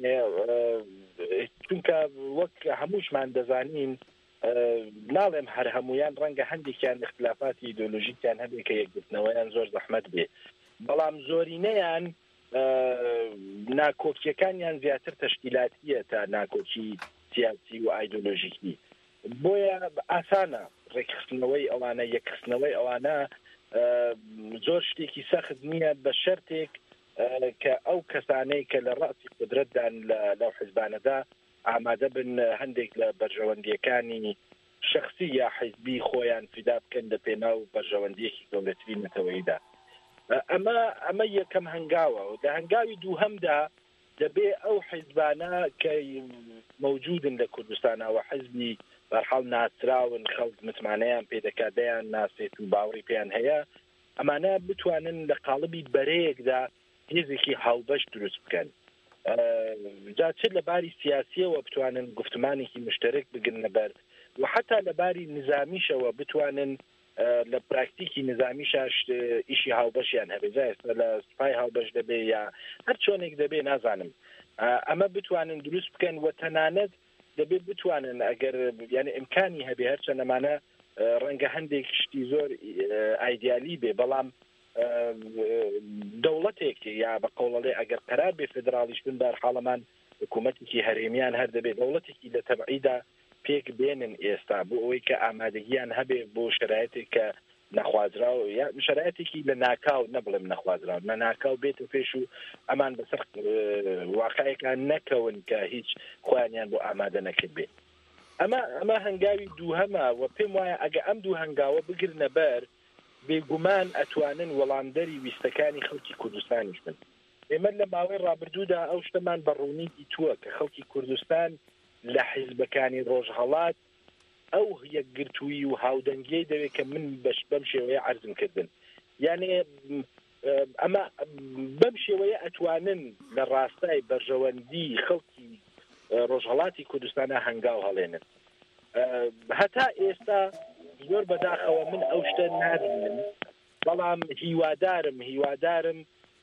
چونکە وەک هەمووشمان دەزانین ناڵێم هەر هەمویان ڕەنگە هەندێکیان اختلافاتی ئیدۆلۆژیکیان هەبێت کە یەکگرتنەوەیان زۆر زەحمەت بێ بەڵام زۆرینەیان ناکۆکیەکانیان زیاتر تەشکیلاتیە تا ناکۆکی سیاسی و ئایدۆلۆژیکی بۆیە ئاسانە ڕێکخستنەوەی ئەوانە یەکخستنەوەی ئەوانە زۆر شتێکی سەخت نییە بە شەرتێک کە ئەو کەسانەی کە لە ڕاستی قودرەتدان لەو حیزبانەدا ئامادە بن هەندێک لە بەرژەوەندیەکانی شخصی یا حیزبی خۆیان فیدا بکەن لە پێناو بەرژەوەندیەکی دەوڵەتری نەتەوەییدا ئەمە یەکەم هەنگاوە و لە هەنگاوی دووهەمدا دەبێ ئەو حیزبانە کە مەوجودن لە کوردستانەوە حیزبی بەرحاڵ ناسراون خەڵک متمانەیان پێدەکاتیان ناسێت و باوەڕی پێیان هەیە ئەمانە بتوانن لە قاڵبی بەرەیەکدا هێزێکی هاوبەش دروست بکەن جا چ لەباری سیاسیەوە بتوانن گفتمانێکی مشترک بگرنە بەر و حتا لەباری نظامیشەوە بتوانن لە پراکتیکی نظامیشاش ئیشی هاوبەشیان هەبێ ئێستا لە سوپای هاوبەش دەبێ یا هەر چۆنێک دەبێ نازانم ئەمە بتوانن دروست بکەن و تەنانەت دەبێت بتوانن ئەگەر یعنی ئیمکانی هەبێ هەرچەند ئەمانە ڕەنگە هەندێک شتی زۆر ئایدیالی بێ بەڵام دەوڵەتێکی یا بە قەوڵەڵێ ئەگەر قەرار بێ فێدرالیش بن بەرحاڵەمان حکوومەتێکی هەرێمیان هەر دەبێت دەوڵەتێکی لە تەبعیدا پێک بێنن ئێستا بۆ ئەوەی کە ئامادەگیان هەبێ بۆ شرایطێک کە نەخوازراوە یا شرایطێکی لە ناکاو نەبڵێم نەخوازراوە نە ناکاو بێت و پێش و ئەمان بەسەر واقعەکان نەکەون کە هیچ خۆیانیان بۆ ئامادە نەکرد بێت ئەمە هەنگاوی دووهەمە و پێم وایە ئەگە ئەم دوو هەنگاوە بگرنە بەر بێگومان ئەتوانن وەڵامدەری ویستەکانی خەڵکی کوردستانیش بن ئێمە لە ماوەی ڕابردوودا ئەو شتەمان بەڕوونی دیتووە کە خەڵکی کوردستان لە حیزبەکانی ڕۆژهەڵات ئەو یەکگرتووی و هاودەنگیەی دەوێت کە من بەم شێوەیە عەرزم کردن یعنی ئەمە بەم شێوەیە ئەتوانن لە ڕاستای بەرژەوەندی خەڵکی ڕۆژهەڵاتی کوردستانە هەنگاو هەڵێنن هەتا ئێستا زۆر بەداخەوە من ئەو شتە نابینم بەڵام هیوادارم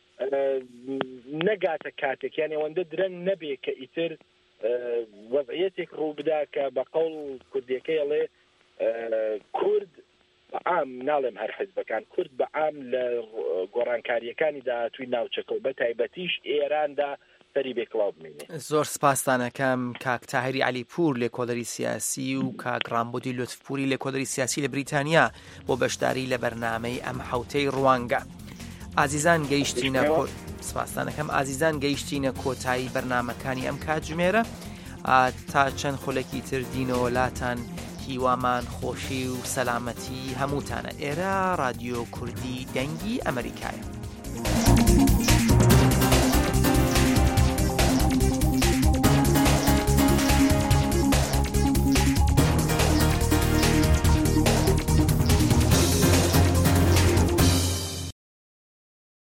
نەگاتە کاتێک یعنی ئەوەندە درەنگ نەبێ کە ئیتر وەضعیەتێک ڕوو بدا کە بە قەوڵ کوردیەکەیڵێ کورد بەعام ناڵێم هەر حیزبەکان کورد بەعام لە گۆڕانکاریەکانی داهاتووی ناوچەکە و بە تایبەتیش ئێراندا سەری بێکڵاو بمێنێ زۆر سپاسدانەکەم کاک تاهری عەلیپور لێکۆڵەری سیاسی و کاک ڕامبۆدی لوتفپوری لێکۆڵەری سیاسی لە بریتانیا بۆ بەشداری لە بەرنامەی ئەم حەوتەی ڕوانگە. ئازیزان گەیشتینە سپاسدانەکەم ئازیزان گەیشتینە کۆتایی بەرنمەکانی ئەم کاتژمێرە تا چەند خولەکی تر دینەوەلاتان هیوامان خۆشی و سەلامەتی هەمووتانە. ئێرە رادیۆ کوردی دەنگی ئەمریکایە.